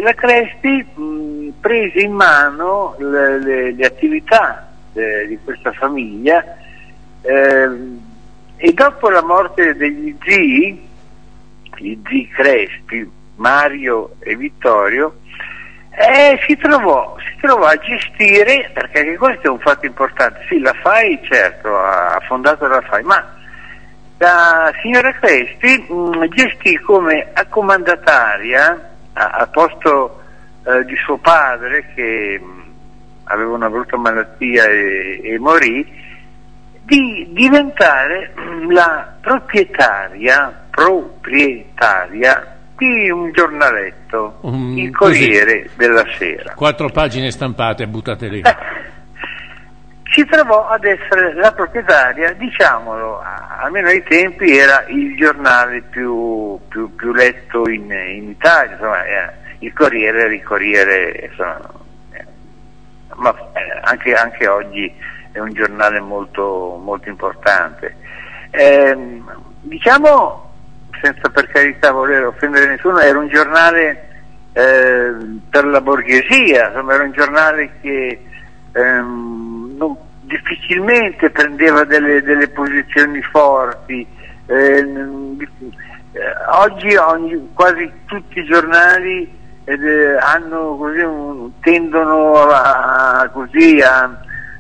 la Crespi mh, prese in mano le, le, le attività eh, di questa famiglia eh, e dopo la morte degli zii, gli zii Crespi, Mario e Vittorio, eh, si trovò si trovò a gestire, perché anche questo è un fatto importante. Sì, la F A I certo ha fondato la F A I, ma la signora Crespi mh, gestì come accomandataria a, a posto eh, di suo padre che mh, aveva una brutta malattia e, e morì, di diventare mh, la proprietaria proprietaria di un giornaletto, um, il Corriere così, della Sera. Quattro pagine stampate buttate lì. Si trovò ad essere la proprietaria, diciamolo, almeno ai tempi era il giornale più, più, più letto in, in Italia, insomma, era, il Corriere era il Corriere, insomma, eh, ma eh, anche, anche oggi è un giornale molto, molto importante. Eh, diciamo, senza per carità voler offendere nessuno, era un giornale eh, per la borghesia, insomma, era un giornale che ehm, non, difficilmente prendeva delle, delle posizioni forti. Eh, eh, oggi ogni, quasi tutti i giornali eh, hanno così un, tendono a, a, così a,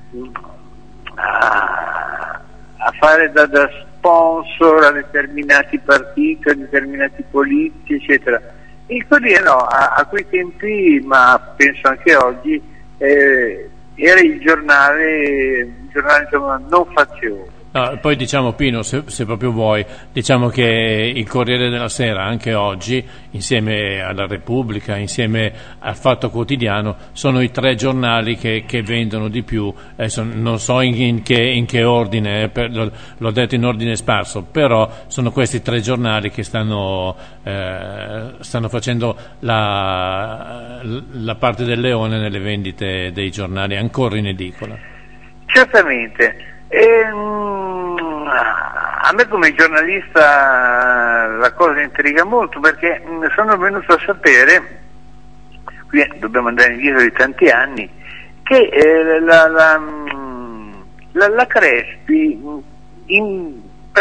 a, a fare da, da sponsor a determinati partiti, a determinati politici, eccetera. Il Corriere no, a, a quei tempi, ma penso anche oggi, eh, era il giornale, il giornale insomma, non fazioso. No, poi diciamo, Pino, se, se proprio vuoi, diciamo che il Corriere della Sera anche oggi, insieme alla Repubblica, insieme al Fatto Quotidiano, sono i tre giornali che, che vendono di più. Adesso non so in, in, che, in che ordine, per, l'ho, l'ho detto in ordine sparso, però sono questi tre giornali che stanno, eh, stanno facendo la, la parte del leone nelle vendite dei giornali ancora in edicola. Certamente. E, mh, a me come giornalista la cosa intriga molto, perché mh, sono venuto a sapere, qui dobbiamo andare indietro di tanti anni, che eh, la, la, la, la Crespi in,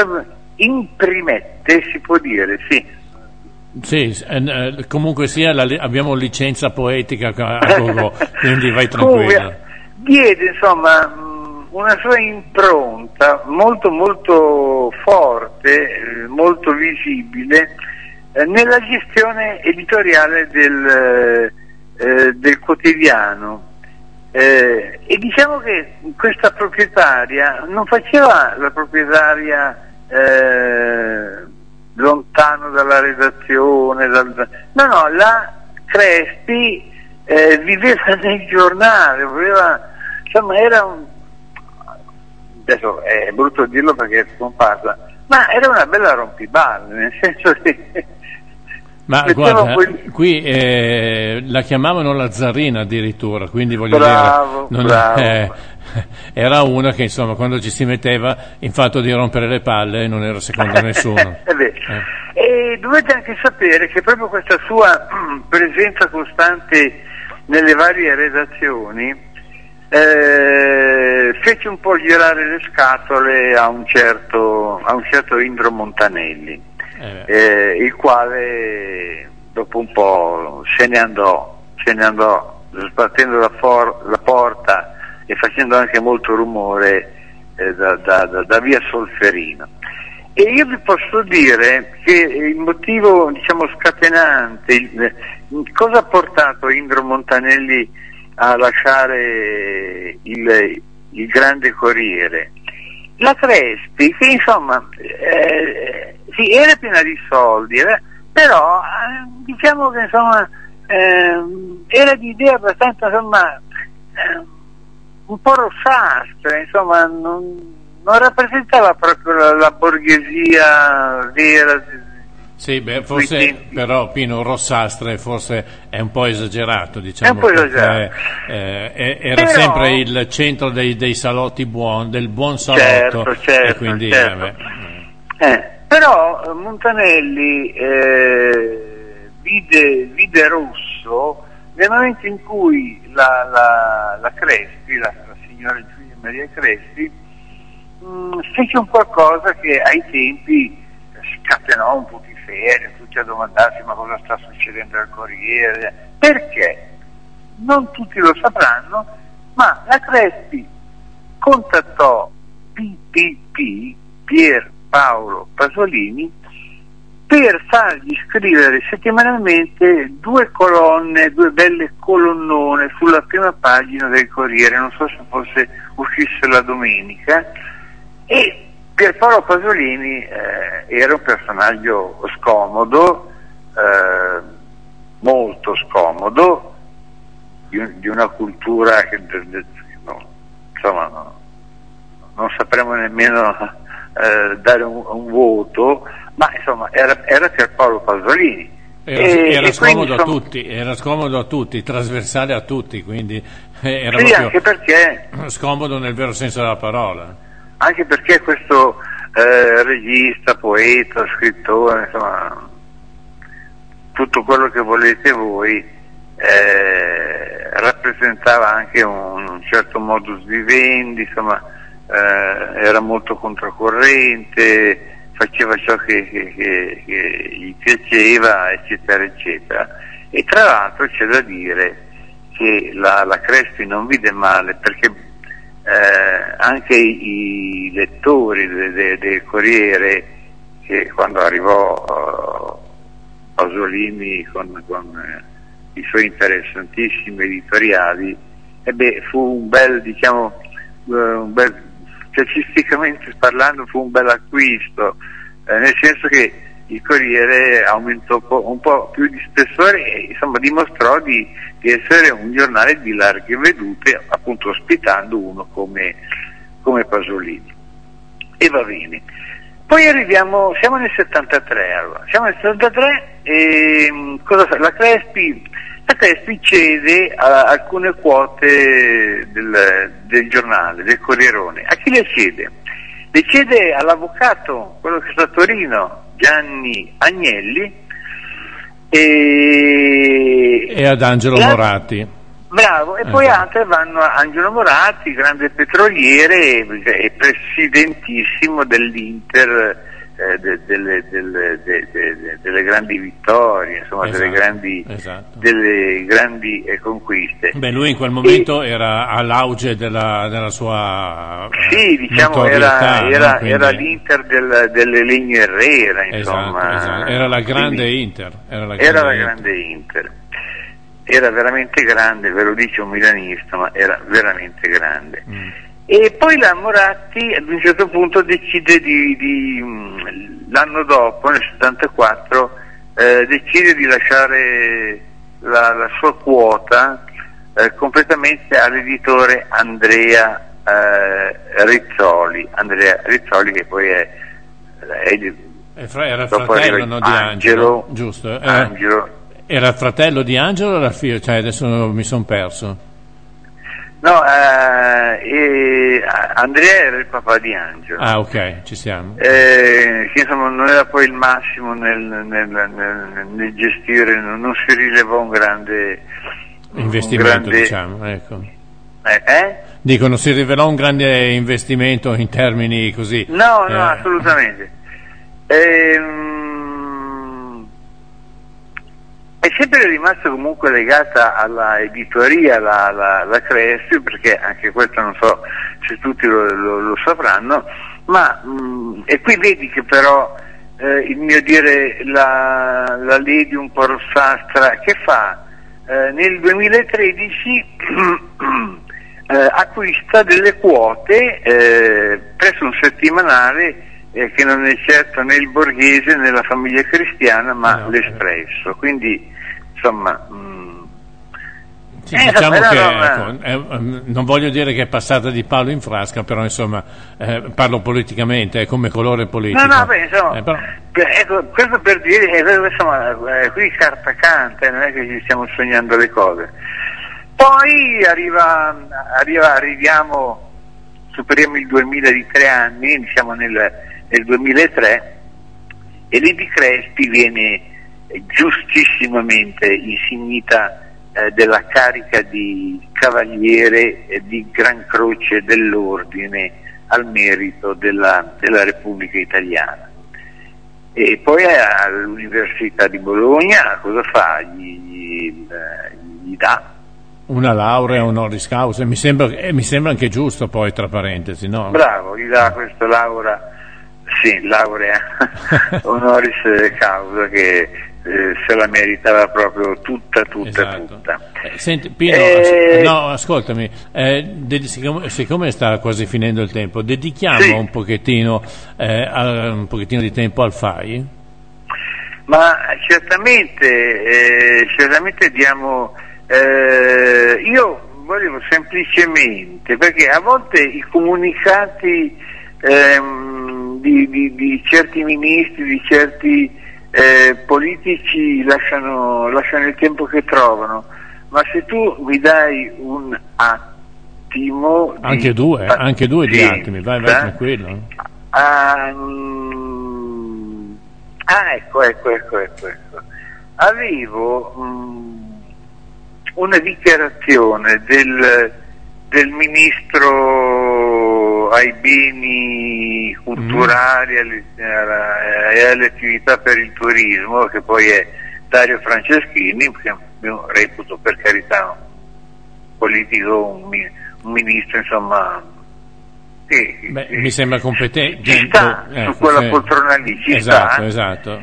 imprimette, si può dire, sì. Sì, eh, comunque sia, la, abbiamo licenza poetica a gogo, quindi vai tranquillo. Diede, insomma, una sua impronta molto molto forte, molto visibile eh, nella gestione editoriale del, eh, del quotidiano, eh, e diciamo che questa proprietaria non faceva la proprietaria eh, lontano dalla redazione, dal, no no, la Crespi eh, viveva nel giornale, voleva, insomma, era un, adesso è brutto dirlo perché è scomparsa, ma era una bella rompiballe, nel senso che ma guarda, quelli... qui eh, la chiamavano la zarina addirittura, quindi voglio bravo, dire non bravo. È, era una che insomma quando ci si metteva in fatto di rompere le palle non era secondo nessuno. eh. E dovete anche sapere che proprio questa sua presenza costante nelle varie redazioni Eh, fece un po' girare le scatole a un certo, a un certo Indro Montanelli, eh eh, il quale dopo un po' se ne andò, se ne andò sbattendo la, for- la porta e facendo anche molto rumore eh, da, da, da, da via Solferino. E io vi posso dire che il motivo, diciamo, scatenante, il, cosa ha portato Indro Montanelli a lasciare il, il grande Corriere? La Crespi, che insomma eh, sì, era piena di soldi, era, però eh, diciamo che insomma eh, era di idea abbastanza, insomma, eh, un po' rossastra, insomma, non, non rappresentava proprio la, la borghesia vera. Sì, beh, forse però Pino rossastre forse è un po' esagerato, diciamo, è un po' esagerato. Perché, eh, era però, sempre il centro dei, dei salotti buon, del buon salotto, certo, certo, e quindi certo. Eh, eh, però Montanelli eh, vide, vide rosso esploso nel momento in cui la, la, la Crespi, la, la signora Giulia Maria Crespi, mh, fece un qualcosa che ai tempi scatenò un putiferio, tutti a domandarsi ma cosa sta succedendo al Corriere, perché? Non tutti lo sapranno, ma la Crespi contattò P P P, Pier Paolo Pasolini, per fargli scrivere settimanalmente due colonne, due belle colonnone sulla prima pagina del Corriere, non so se fosse uscisse la domenica, e Pierpaolo Pasolini eh, era un personaggio scomodo, eh, molto scomodo, di, di una cultura che no, insomma no, non sapremo nemmeno eh, dare un, un voto, ma insomma era, era Pierpaolo Pasolini. Era, e, era e scomodo quindi, a insomma, tutti, era scomodo a tutti, trasversale a tutti, quindi eh, era sì, proprio anche perché scomodo nel vero senso della parola. Anche perché questo eh, regista, poeta, scrittore, insomma, tutto quello che volete voi, eh, rappresentava anche un, un certo modus vivendi, insomma, eh, era molto controcorrente, faceva ciò che, che, che, che gli piaceva, eccetera, eccetera. E tra l'altro c'è da dire che la, la Crespi non vide male, perché eh, anche i, i lettori de, de, del Corriere, che quando arrivò uh, Pasolini con, con eh, i suoi interessantissimi editoriali, e beh, fu un bel, diciamo, uh, un bel, calcisticamente parlando, fu un bel acquisto, eh, nel senso che il Corriere aumentò un po', un po' più di spessore e insomma dimostrò di, di essere un giornale di larghe vedute, appunto ospitando uno come, come Pasolini. E va bene. Poi arriviamo, siamo nel settantatré, allora, siamo nel settantatré e cosa fa? La Crespi, la Crespi cede a alcune quote del, del giornale, del Corrierone. A chi le cede? Le cede all'avvocato, quello che sta a Torino, Gianni Agnelli, e, e ad Angelo e Moratti. Bravo, e eh, poi beh. altre vanno a Angelo Moratti, grande petroliere e, e presidentissimo dell'Inter, eh, de, delle, delle, de, de, de, delle grandi vittorie, insomma, Esatto, delle grandi, esatto. delle grandi eh, conquiste. Beh, lui in quel momento e, era all'auge della, della sua eh, sì, diciamo, notorietà, era, era, no? Quindi, era l'Inter del, delle Legno Herrera, insomma. esatto, esatto. Era la grande Quindi, Inter. Era la grande, era la Inter. grande Inter. Era veramente grande, ve lo dice un milanista, ma era veramente grande. Mm. E poi la Moratti ad un certo punto decide di, di l'anno dopo, nel settantaquattro, eh, decide di lasciare la, la sua quota eh, completamente all'editore Andrea eh, Rizzoli, Andrea Rizzoli che poi è, è, è fra, era il fratello, no, di Angelo, Angelo, giusto? Eh, Angelo. Era il fratello di Angelo o era il figlio? Cioè adesso mi sono perso. No, eh, eh, Andrea era il papà di Angelo. Ah, ok, ci siamo. Eh, che insomma non era poi il massimo nel, nel, nel, nel gestire, non, non si rilevò un grande investimento, un grande, diciamo, ecco. Eh, eh? Dico, non si rivelò un grande investimento in termini così. No, no, eh. assolutamente. Ehm, è sempre rimasta comunque legata alla editoria, la, la, la Crespi, perché anche questo non so se tutti lo, lo, lo sapranno, ma mh, e qui vedi che però eh, il mio dire la, la Lady un po' rossastra, che fa? Eh, nel duemilatredici eh, acquista delle quote eh, presso un settimanale eh, che non è certo né il Borghese né la Famiglia Cristiana, ma no, l'Espresso, quindi insomma mh, sì, eh, diciamo però, che no, ecco, eh, non voglio dire che è passata di palo in frasca, però insomma eh, parlo politicamente, è come colore politico. no no beh, insomma, eh, però... ecco, questo per dire eh, insomma, eh, qui carta canta, non è che ci stiamo sognando le cose. Poi arriva, arriva arriviamo superiamo il duemila di tre anni, siamo nel, nel duemilatré, e Lady Crespi viene giustissimamente insignita eh, della carica di cavaliere eh, di Gran Croce dell'Ordine al merito della, della Repubblica Italiana. E poi all'Università di Bologna cosa fa? Gli, gli, gli dà una laurea honoris causa, mi sembra, eh, mi sembra anche giusto, poi tra parentesi, no? Bravo, gli dà questa laurea, sì, laurea honoris causa che eh, se la meritava proprio tutta, tutta, Esatto. tutta. Eh, senti, Pino, Eh, as- no, ascoltami, eh, ded- siccome, siccome sta quasi finendo il tempo, dedichiamo Sì. un pochettino, eh, a- un pochettino di tempo al F A I? Ma certamente, eh, certamente diamo, eh, io volevo semplicemente, perché a volte i comunicati ehm, di, di, di certi ministri, di certi eh, politici lasciano, lasciano il tempo che trovano, ma se tu mi dai un attimo... di Anche due, pa- anche due di sì, attimi, vai, vai eh? tranquillo. Ah, mm, ah, ecco, ecco, ecco, ecco, ecco. Avevo mm, una dichiarazione del, del ministro ai beni culturali alle- alla- e alle attività per il turismo, che poi è Dario Franceschini, che io reputo, per carità, un politico, un, mi- un ministro, insomma, sì, Beh, sì. mi sembra competente. Ci sta, Ecco, su quella sì. poltrona lì, ci Esatto, sta. esatto.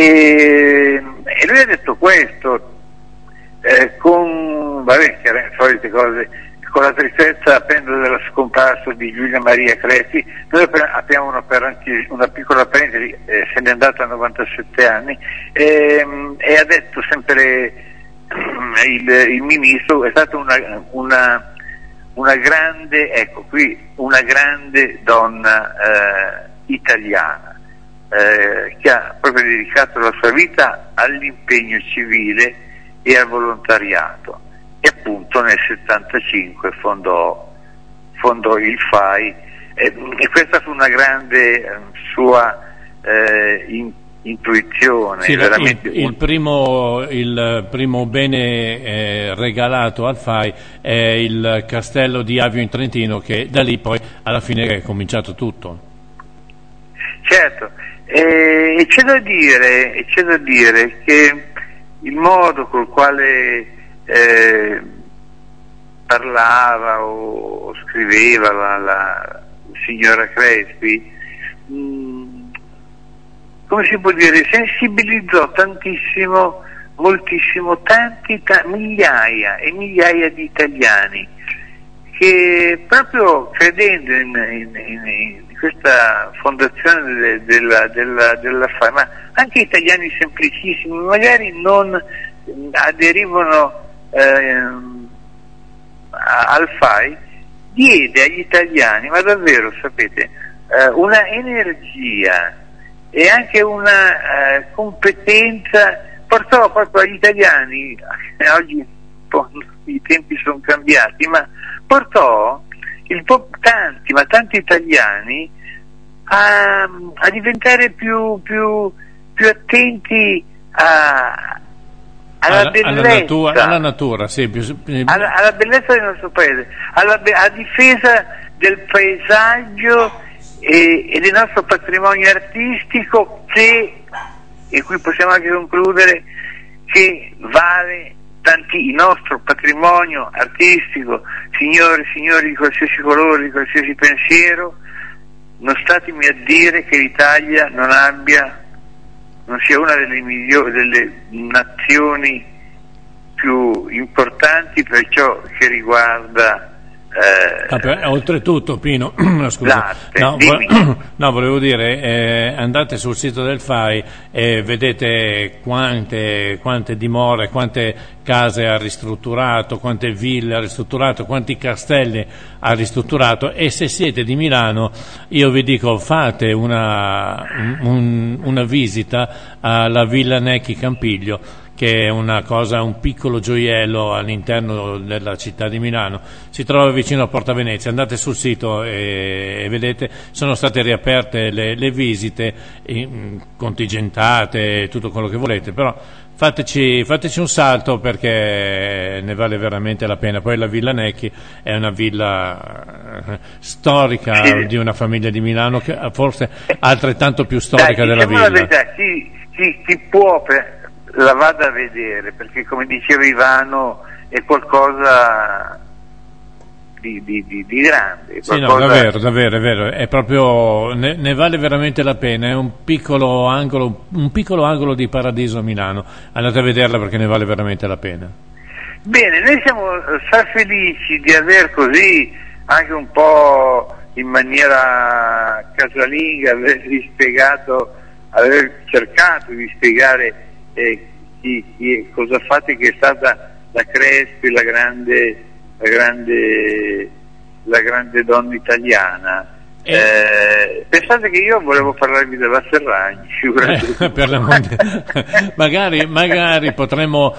E, e lui ha detto questo, eh, con, vabbè, che erano le solite cose, con la tristezza appunto della scomparsa di Giulia Maria Crespi. Noi per- apriamo una, parentesi- una piccola parentesi, eh, se n'è andata a novantasette anni, ehm, e ha detto sempre il, il ministro, è stata una, una una grande, ecco qui, una grande donna eh, italiana, eh, che ha proprio dedicato la sua vita all'impegno civile e al volontariato, e appunto nel settantacinque fondò, fondò il F A I, eh, e questa fu una grande eh, sua eh, in, intuizione, Sì, veramente il, il, un- primo, il primo bene eh, regalato al F A I è il castello di Avio in Trentino, che da lì poi alla fine è cominciato tutto. Certo, eh, e c'è da dire, e c'è da dire che il modo col quale eh, parlava o, o scriveva la, la signora Crespi, mh, come si può dire, sensibilizzò tantissimo, moltissimo, tanti, ta- migliaia e migliaia di italiani che proprio credendo in, in, in, in questa fondazione de- della, della, della F A I, ma anche italiani semplicissimi, magari non aderivano ehm, a- al F A I, diede agli italiani, ma davvero, sapete, eh, una energia e anche una eh, competenza, portò proprio agli italiani, oggi un po' i tempi sono cambiati, ma portò il po- tanti, ma tanti italiani a, a diventare più, più, più attenti a, alla, Alla, alla, bellezza, natura, alla natura, sì, più, più- alla, alla bellezza del nostro paese, alla be- a difesa del paesaggio e, e del nostro patrimonio artistico, che, e qui possiamo anche concludere, che vale tanti, il nostro patrimonio artistico, signori, signori di qualsiasi colore, di qualsiasi pensiero, non statemi a dire che l'Italia non abbia, non sia una delle migliori, delle nazioni più importanti per ciò che riguarda eh, Ah, per- oltretutto, Pino, scusa, l'arte. no, Dimmi. vo- no, volevo dire, eh, andate sul sito del F A I e vedete quante, quante dimore, quante case ha ristrutturato, quante ville ha ristrutturato, quanti castelli ha ristrutturato, e se siete di Milano io vi dico, fate una, un- una visita alla Villa Necchi Campiglio, che è una cosa, un piccolo gioiello all'interno della città di Milano. Si trova vicino a Porta Venezia. Andate sul sito e, e vedete, sono state riaperte le, le visite, in- contingentate, tutto quello che volete, però fateci, fateci un salto perché ne vale veramente la pena. Poi la Villa Necchi è una villa eh, storica Sì. di una famiglia di Milano, che forse altrettanto più storica Dai, della diciamo la villa. verità, chi, chi- chi può per- la vada a vedere, perché come diceva Ivano è qualcosa di, di- di- di grande. Sì, no, qualcosa- davvero, davvero, è vero, è proprio, ne, ne vale veramente la pena, è un piccolo angolo, un piccolo angolo di paradiso a Milano, andate a vederla perché ne vale veramente la pena. Bene, noi siamo strafelici di aver così, anche un po' in maniera casalinga, avervi spiegato, aver cercato di spiegare eh, chi, chi- cosa fate, che è stata la Crespi, la grande, la grande, la grande donna italiana. Eh, pensate che io volevo parlarvi della Ferragni, figuratevi. Eh, per l'amor di- magari, magari potremmo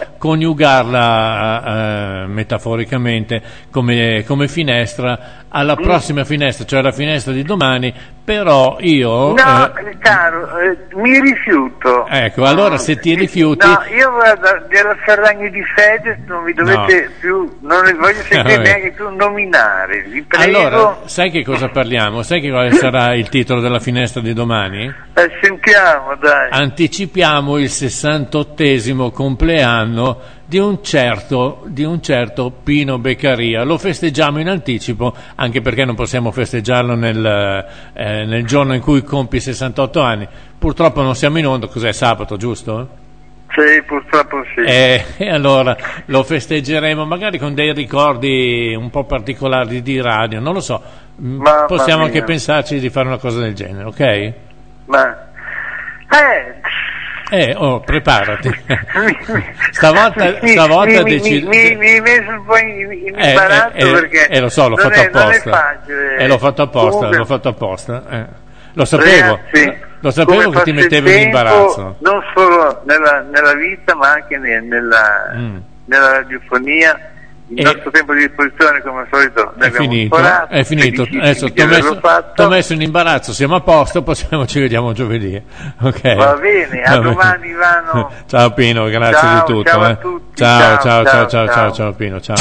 coniugarla eh, metaforicamente come, come finestra alla prossima finestra, cioè la finestra di domani, però io No, eh, caro, eh, mi rifiuto. ecco, allora se ti rifiuti No, io guarda, della Ferragni di Fedez non vi dovete più, non le voglio sentire Vabbè. neanche più nominare, vi prego. allora sai che cosa parliamo? Sai che quale sarà il titolo della finestra di domani? Eh, sentiamo, dai. Anticipiamo il sessantottesimo compleanno di un certo di un certo Pino Beccaria. Lo festeggiamo in anticipo, anche perché non possiamo festeggiarlo nel, eh, nel giorno in cui compi sessantotto anni. Purtroppo non siamo in onda, cos'è, sabato, giusto? Sì, purtroppo sì. Eh, e allora lo festeggeremo magari con dei ricordi un po' particolari di radio, non lo so. Mm, Mamma possiamo mia. anche pensarci di fare una cosa del genere, ok? Ma eh Eh, oh, preparati. stavolta mi, stavolta mi, decidi. mi, mi, mi hai messo un po' in, in Eh, imbarazzo eh, eh, perché eh, lo so, l'ho non fatto è, non è apposta. facile. Eh, l'ho fatto apposta, Comunque, l'ho fatto apposta. Eh. Lo sapevo, ragazzi, lo sapevo come che ti passa il mettevi in tempo, imbarazzo. non solo nella, nella vita ma anche ne- nella, Mm. nella radiofonia. Il E- nostro tempo di disposizione, come al solito, ne È abbiamo finito, sforato, è finito. felicissimi Adesso di ti ho averlo messo, fatto. t'ho messo in imbarazzo, siamo a posto, possiamo, ci vediamo giovedì. Ok. Va bene, a Va bene. domani, Ivano. Ciao Pino, grazie Ciao, di tutto. ciao a eh. tutti, ciao, ciao, ciao, ciao, ciao, ciao, ciao, ciao. ciao Pino, ciao.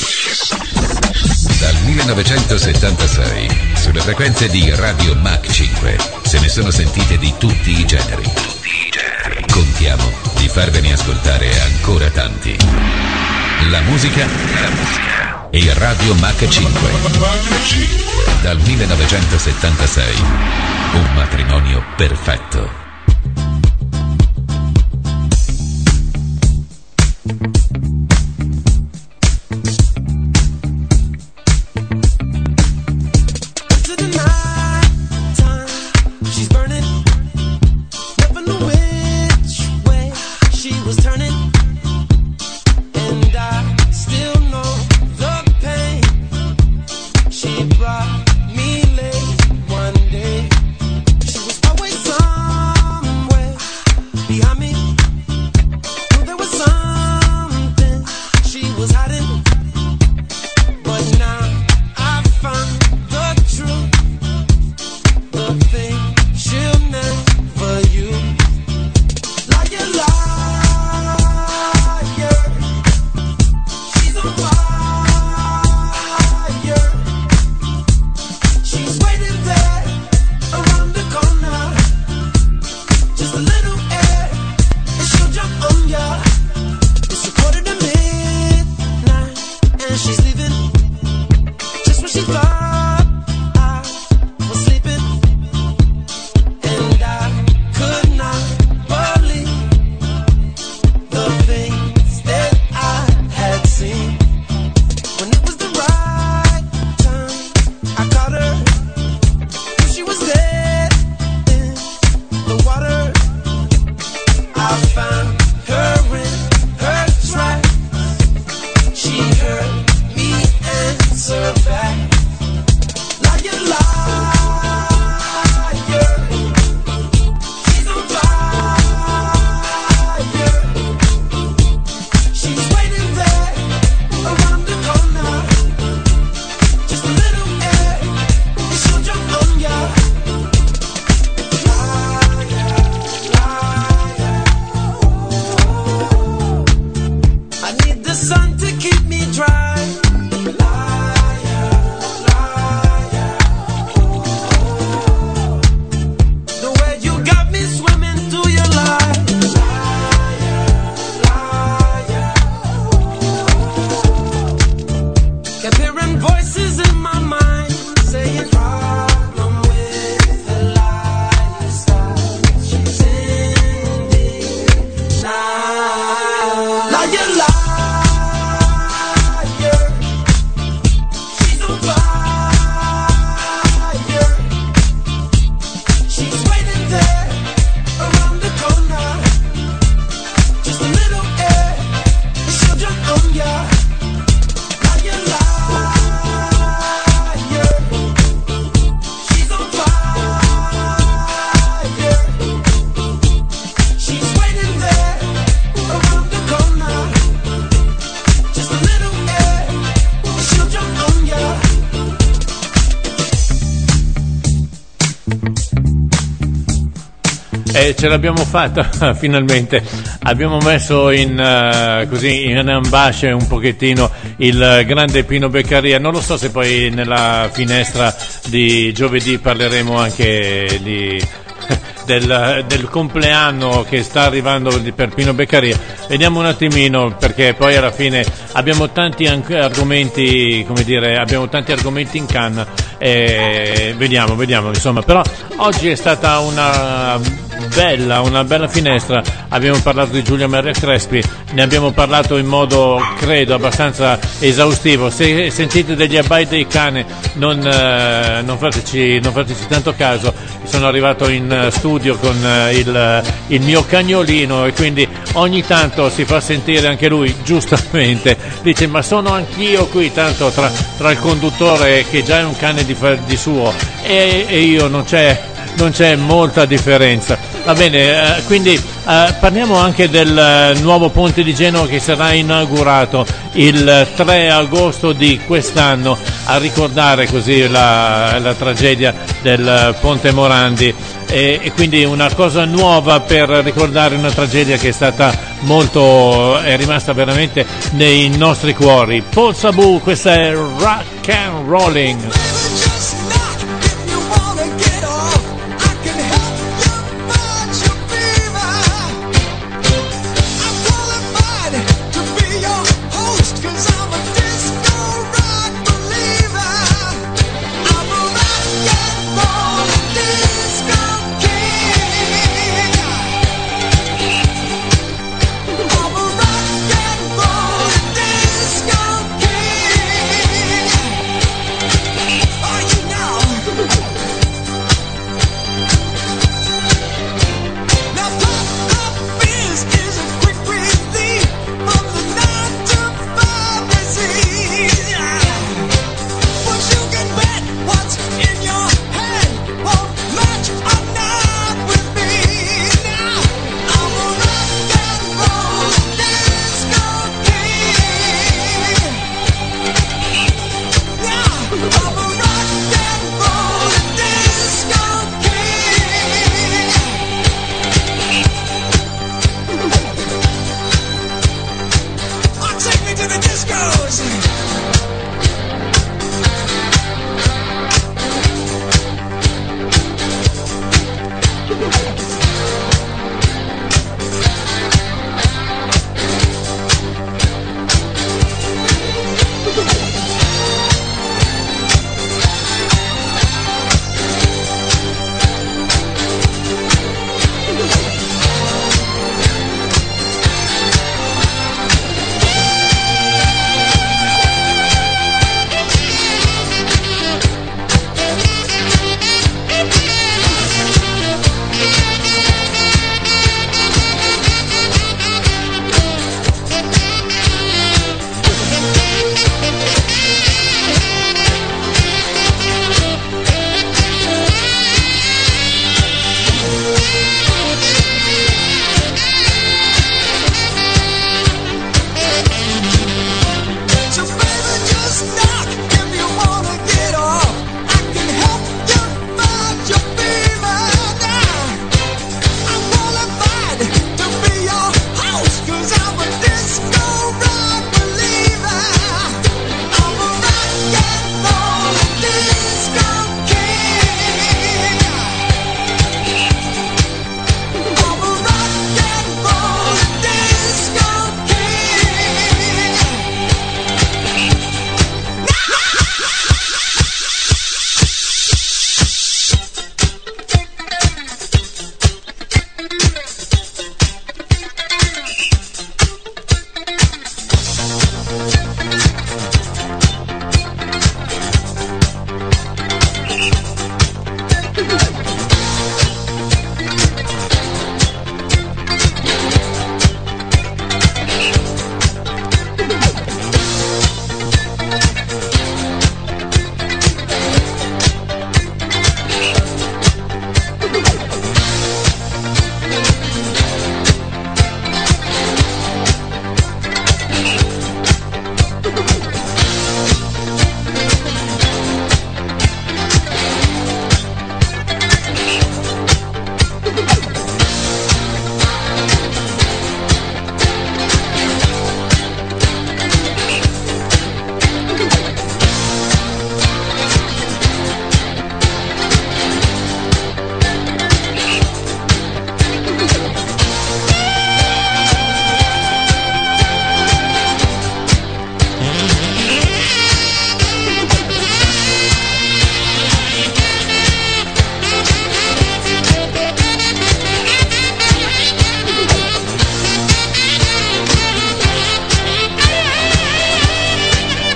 Dal millenovecentosettantasei sulle frequenze di Radio Mach cinque se ne sono sentite di tutti i generi. Contiamo di farvene ascoltare ancora tanti. La musica, la musica e Radio Mach cinque. Dal millenovecentosettantasei un matrimonio perfetto. To the night time, she's burning. Never knew which way she was turning, and I still know the pain she brought me late one day. She was always on eh, ce l'abbiamo fatta finalmente. Abbiamo messo in uh, così in ambasce un pochettino il grande Pino Beccaria. Non lo so se poi nella finestra di giovedì parleremo anche di Del, del compleanno che sta arrivando di, per Pino Beccaria. Vediamo un attimino, perché poi alla fine abbiamo tanti anche argomenti, come dire, abbiamo tanti argomenti in canna e vediamo, vediamo insomma. Però oggi è stata una bella, una bella finestra. Abbiamo parlato di Giulia Maria Crespi, ne abbiamo parlato in modo, credo, abbastanza esaustivo. Se sentite degli abbai dei cane, non, eh, non fateci, non fateci tanto caso. Sono arrivato in studio con il, il mio cagnolino e quindi ogni tanto si fa sentire anche lui, giustamente dice: ma sono anch'io qui, tanto tra, tra il conduttore che già è un cane di, di suo e, e io non c'è, non c'è molta differenza. Va bene, eh, quindi eh, parliamo anche del eh, nuovo ponte di Genova che sarà inaugurato il tre agosto di quest'anno, a ricordare così la, la tragedia del ponte Morandi, e, e quindi una cosa nuova per ricordare una tragedia che è stata molto, è rimasta veramente nei nostri cuori. Paul Sabou, questa è Rock and Rolling.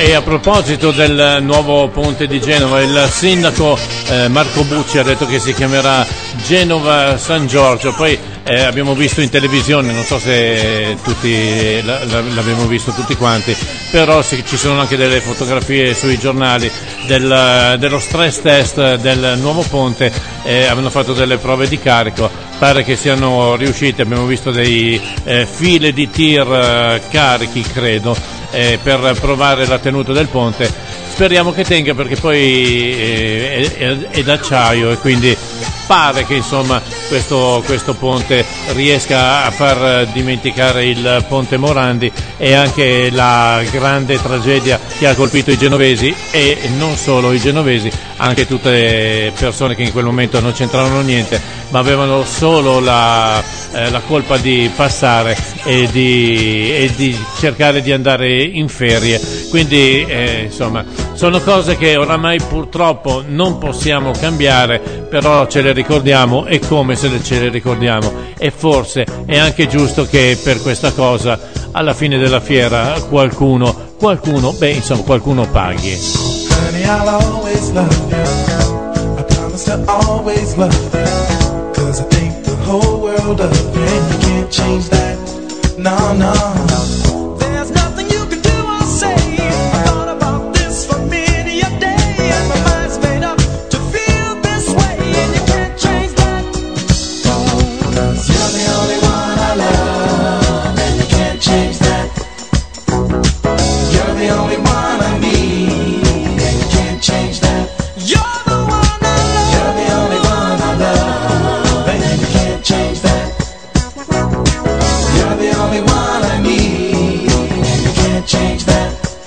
E a proposito del nuovo ponte di Genova, il sindaco eh, Marco Bucci ha detto che si chiamerà Genova San Giorgio. Poi eh, abbiamo visto in televisione, non so se tutti la, la, l'abbiamo visto tutti quanti, però sì, ci sono anche delle fotografie sui giornali del, dello stress test del nuovo ponte. Eh, hanno fatto delle prove di carico, pare che siano riusciti. Abbiamo visto dei eh, file di tir eh, carichi, credo, eh, per provare la tenuta del ponte. Speriamo che tenga, perché poi eh, è, è d'acciaio e quindi pare che insomma questo, questo ponte riesca a far dimenticare il ponte Morandi e anche la grande tragedia che ha colpito i genovesi, e non solo i genovesi, anche tutte le persone che in quel momento non c'entravano niente ma avevano solo la, eh, la colpa di passare e di, e di cercare di andare in ferie. Quindi eh, insomma sono cose che oramai purtroppo non possiamo cambiare, però ce le ricordiamo, e come se ce le ricordiamo, e forse è anche giusto che per questa cosa alla fine della fiera qualcuno, qualcuno, beh insomma qualcuno paghi. Honey, I'll always love you. I promise to always love you. Cause I think the whole world of you, and you can't change that. No, no. There's nothing you can do or say. I thought about this for many a day, and my mind's made up to feel this way, and you can't change that. Cause you're the only one I love, and you can't change that. You're the only one I need, and you can't change that. You're the one I love. You're the only one I love, and you can't change that. You're the only one I need, and you can't change that.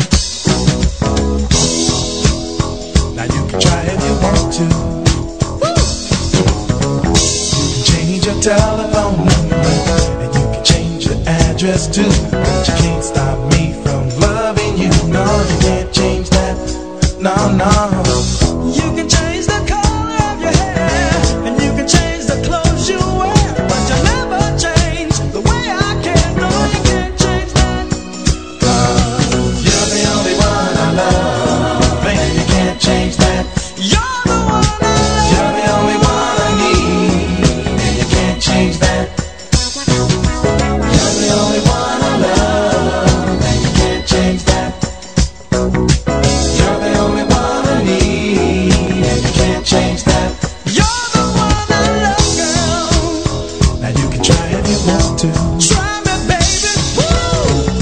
Now you can try if you want to. You can change your telephone number, and you can change your address too, but you can't stop me from loving you. No, you can't change that. No, no. You can change the color of your hair, and you can change the clothes you wear, but you'll never change the way I care. No, you can't change that. Cause you're the only one I love, and you can't change that. You're the one I love. You're the only one I need, and you can't change that. You're the only one I love, and you can't change that. You're the only one I need, and you can't change that. You're the one I love, girl. Now you can try if you want to. Try me, baby. Woo!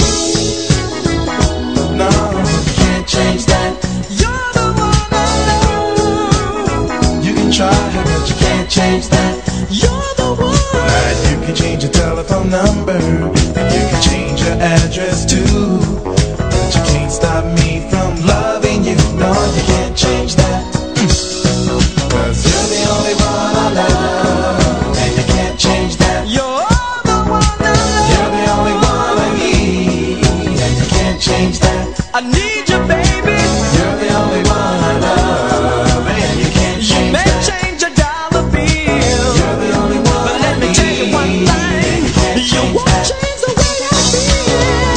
No, you can't change that. You're the one I love. You can try, but you can't change that. You're the one. Now you can change your telephone number, and you can change your address too, but you can't stop me from loving you. No, you can't change that. Cause you're the only one I love, and you can't change that. You're the one I love. You're the only one I need, and you can't change that. I need you, baby. You're the only one I love, and you can't change that. You may change your dollar bill, you're the only one, but let me tell you one thing, you won't change the way I feel.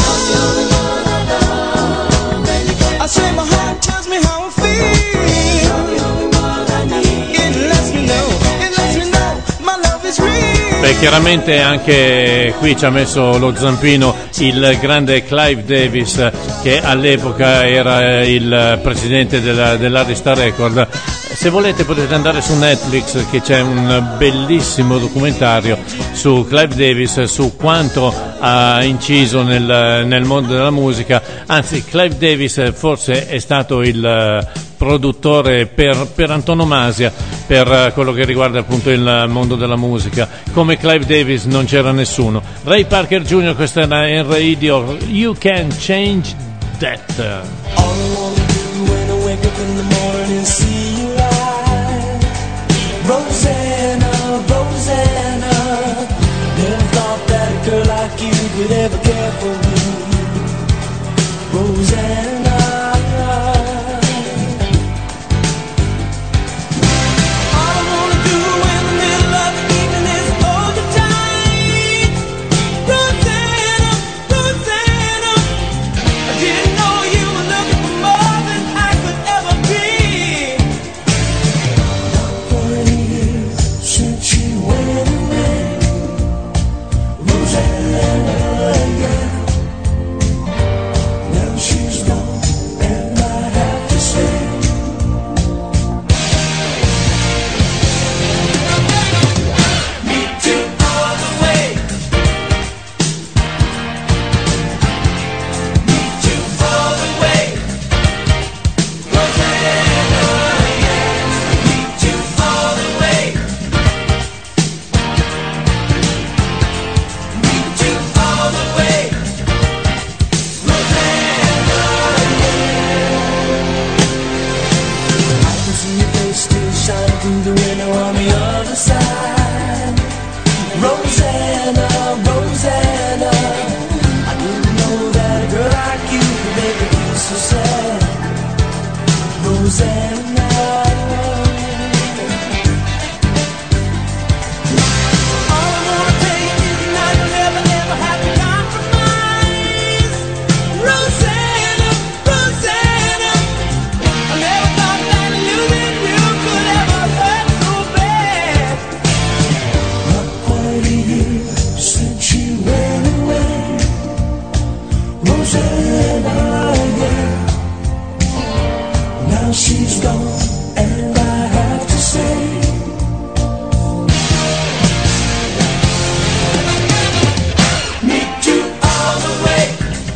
I say my heart tells me how I feel. It lets me know, it lets me know my love is real. Beh, chiaramente anche qui ci ha messo lo zampino il grande Clive Davis, che all'epoca era il presidente della, dell'Arista Record. Se volete potete andare su Netflix, che c'è un bellissimo documentario su Clive Davis, su quanto ha inciso nel, nel mondo della musica. Anzi, Clive Davis forse è stato il produttore per, per antonomasia per quello che riguarda appunto il mondo della musica. Come Clive Davis non c'era nessuno. Ray Parker Junior, questa era in radio, You Can Change That. All I wanna do when I wake up in the morning is see you lie. Rosanna, Rosanna, never thought that a girl like you could ever care for me. Rosanna. Rosanna, Rosanna, I didn't know you were looking for the other side. Rosanna, Rosanna, I didn't know that a girl like you could make me feel so sad. Rosanna. She's gone, and I have to say, meet you all the way,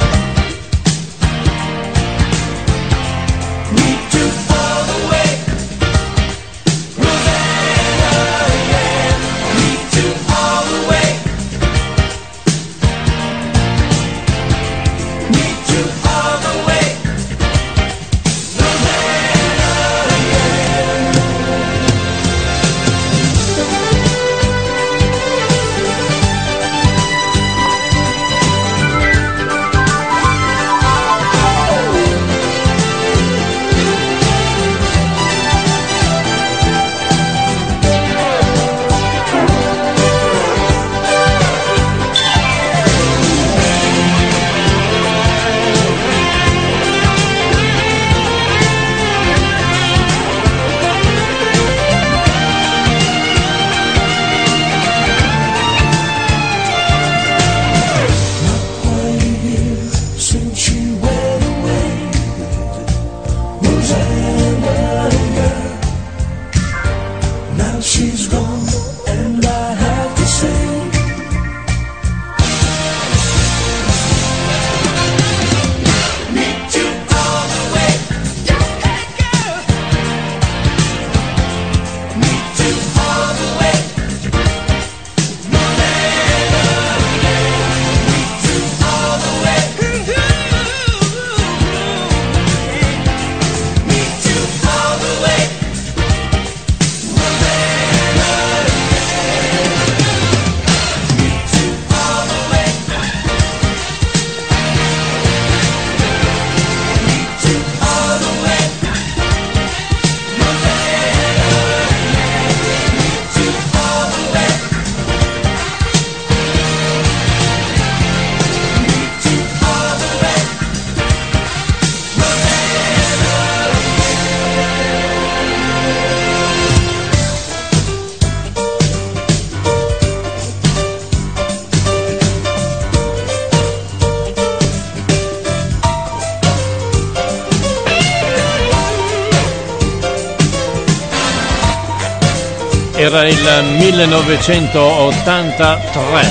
meet you all the way, Rosanna, yeah, meet you all the way, meet you all the way. She's gone, and I have to say, meet you all the way, hey girl, meet you all the way, Rosanna, meet you all the way, meet you all the way. Era il millenovecentottantatré,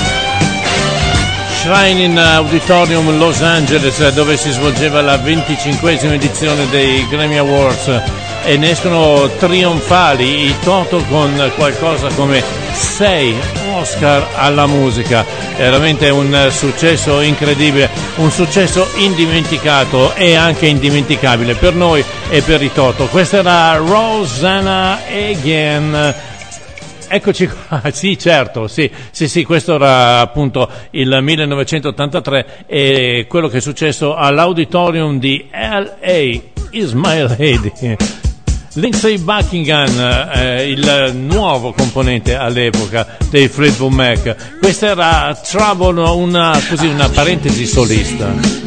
Shrine Auditorium Los Angeles, dove si svolgeva la venticinquesima edizione dei Grammy Awards, e ne escono trionfali i Toto con qualcosa come sei Oscar alla musica. Veramente un successo incredibile, un successo indimenticato e anche indimenticabile per noi e per i Toto. Questa era Rosanna Again. Eccoci qua, sì certo, sì, sì, sì, questo era appunto il millenovecentottantatré e quello che è successo all'auditorium di L A Is My Lady. Lindsey Buckingham, eh, il nuovo componente all'epoca dei Fleetwood Mac. Questa era Trouble, una, così, una parentesi solista.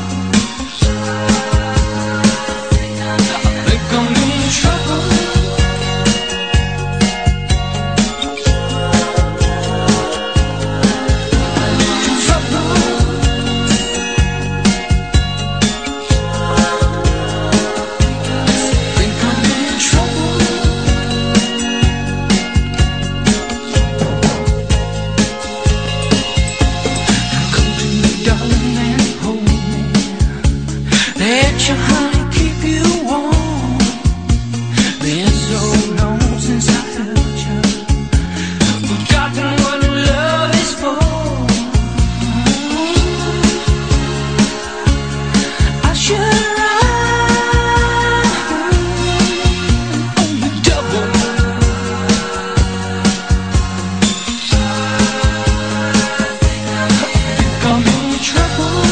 Trouble you, honey, keep you warm. Been so long since I felt you. Forgotten what love is for. I should ride on the double. Come in trouble.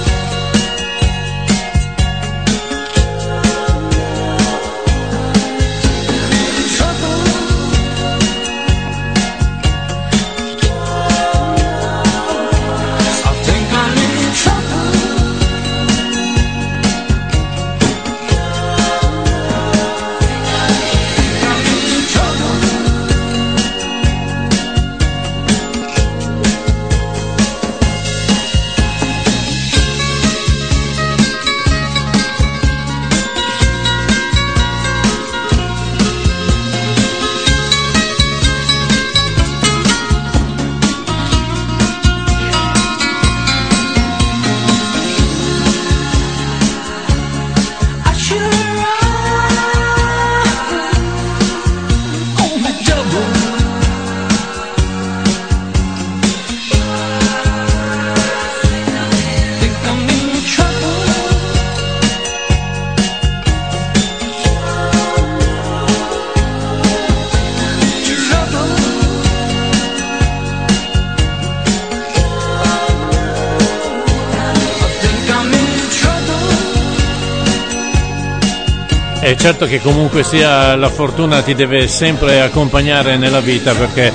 È certo che comunque sia la fortuna ti deve sempre accompagnare nella vita, perché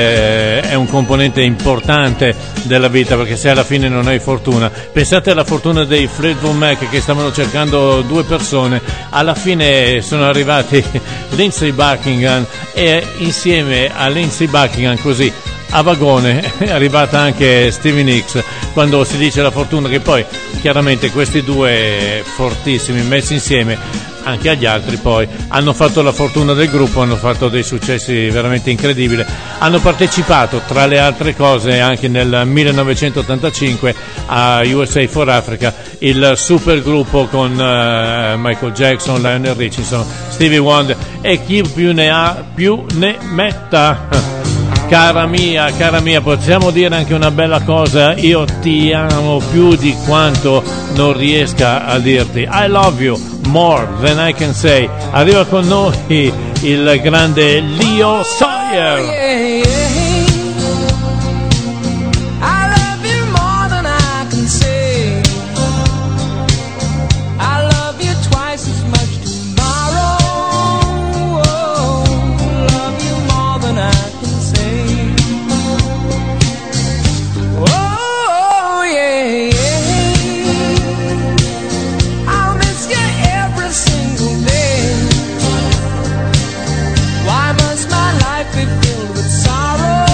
eh, è un componente importante della vita, perché se alla fine non hai fortuna, pensate alla fortuna dei Fleetwood Mac che stavano cercando due persone, alla fine sono arrivati Lindsey Buckingham e insieme a Lindsey Buckingham così a vagone è arrivata anche Stevie Nicks. Quando si dice la fortuna, che poi chiaramente questi due fortissimi messi insieme anche agli altri poi hanno fatto la fortuna del gruppo, hanno fatto dei successi veramente incredibili, hanno partecipato tra le altre cose anche nel millenovecentottantacinque a U S A for Africa, il super gruppo con uh, Michael Jackson, Lionel Richie, Stevie Wonder e chi più ne ha più ne metta. Cara mia, cara mia, possiamo dire anche una bella cosa: io ti amo più di quanto non riesca a dirti. I love you more than I can say. Arriva con noi il grande Leo Sayer. Oh, yeah, yeah. I love you more than I can say. I love you twice as much tomorrow. Oh, love you more than I can say. Oh, yeah, yeah. I'll miss you every single day. Why must my life be filled with sorrow?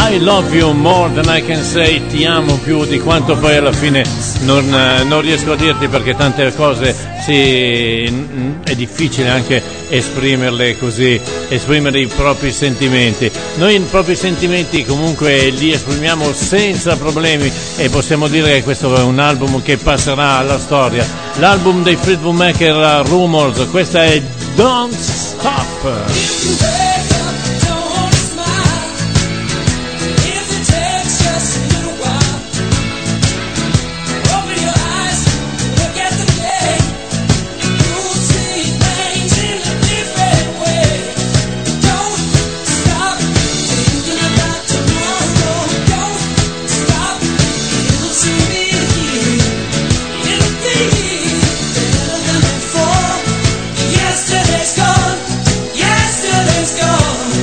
I love you more than I can say, ti amo più di quanto poi alla fine non, non riesco a dirti, perché tante cose si, è difficile anche esprimerle così, esprimere i propri sentimenti. Noi i propri sentimenti comunque li esprimiamo senza problemi e possiamo dire che questo è un album che passerà alla storia. L'album dei Fleetwood Mac era Rumors, questa è Don't Stop. Yesterday's gone, yesterday's gone.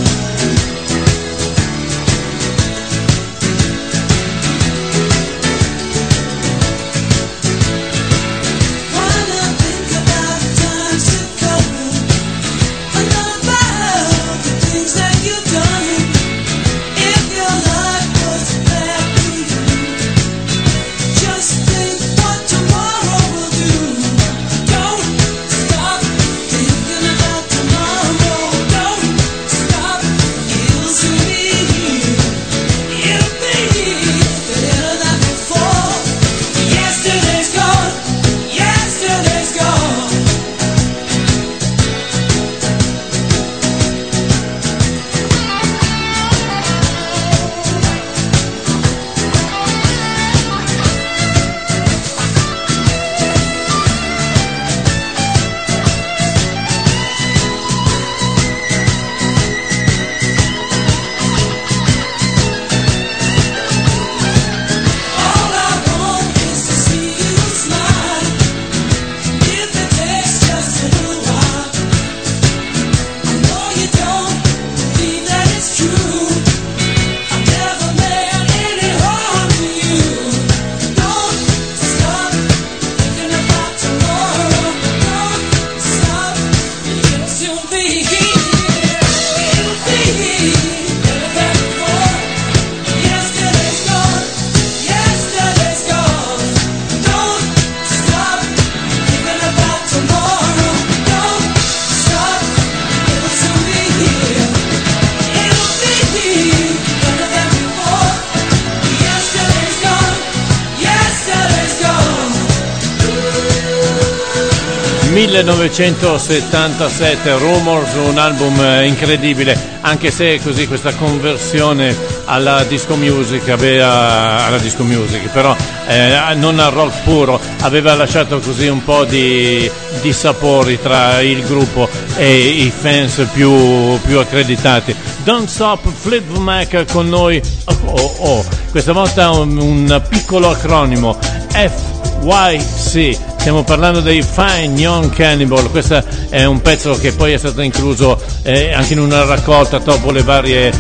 millenovecentosettantasette, Rumors, un album incredibile, anche se così questa conversione alla disco music aveva, alla disco music, però eh, non al rock puro, aveva lasciato così un po' di, di sapori tra il gruppo e i fans più, più accreditati. Don't Stop, Fleetwood Mac con noi. Oh, oh, oh. Questa volta un, un piccolo acronimo, F Y C. Stiamo parlando dei Fine Young Cannibal. Questo è un pezzo che poi è stato incluso eh, anche in una raccolta dopo le varie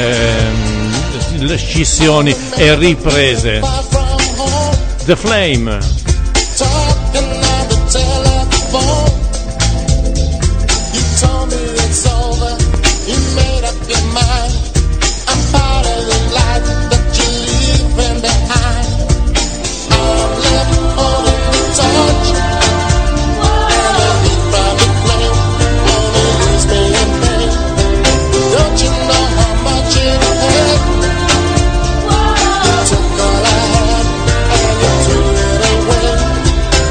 eh, scissioni e riprese. The Flame. Took all I had and you threw it away.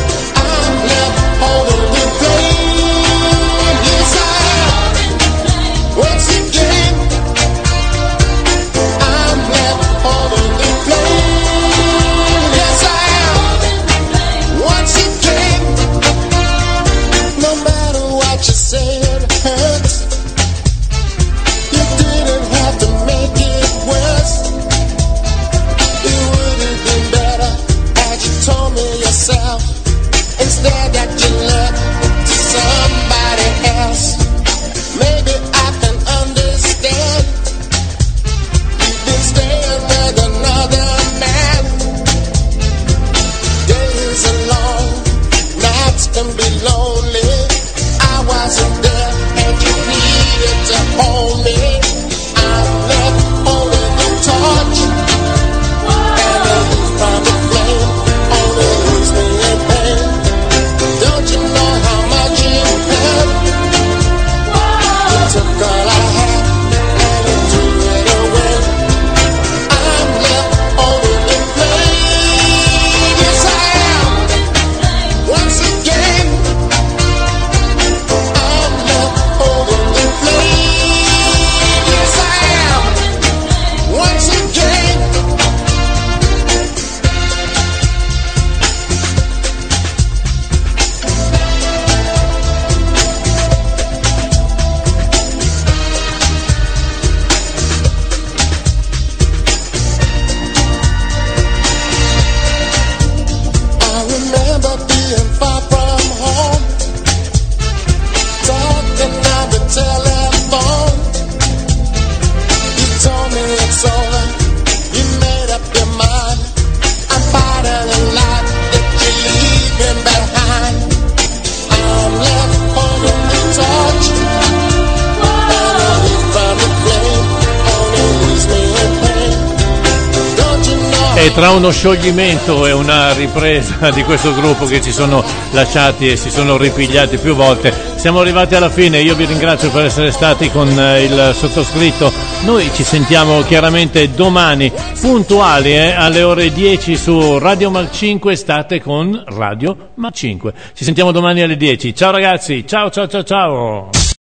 E tra uno scioglimento e una ripresa di questo gruppo che ci sono lasciati e si sono ripigliati più volte, siamo arrivati alla fine. Io vi ringrazio per essere stati con il sottoscritto. Noi ci sentiamo chiaramente domani puntuali eh, alle ore dieci su Radio Mac cinque. State con Radio Mac cinque. Ci sentiamo domani alle dieci. Ciao ragazzi, ciao ciao ciao ciao.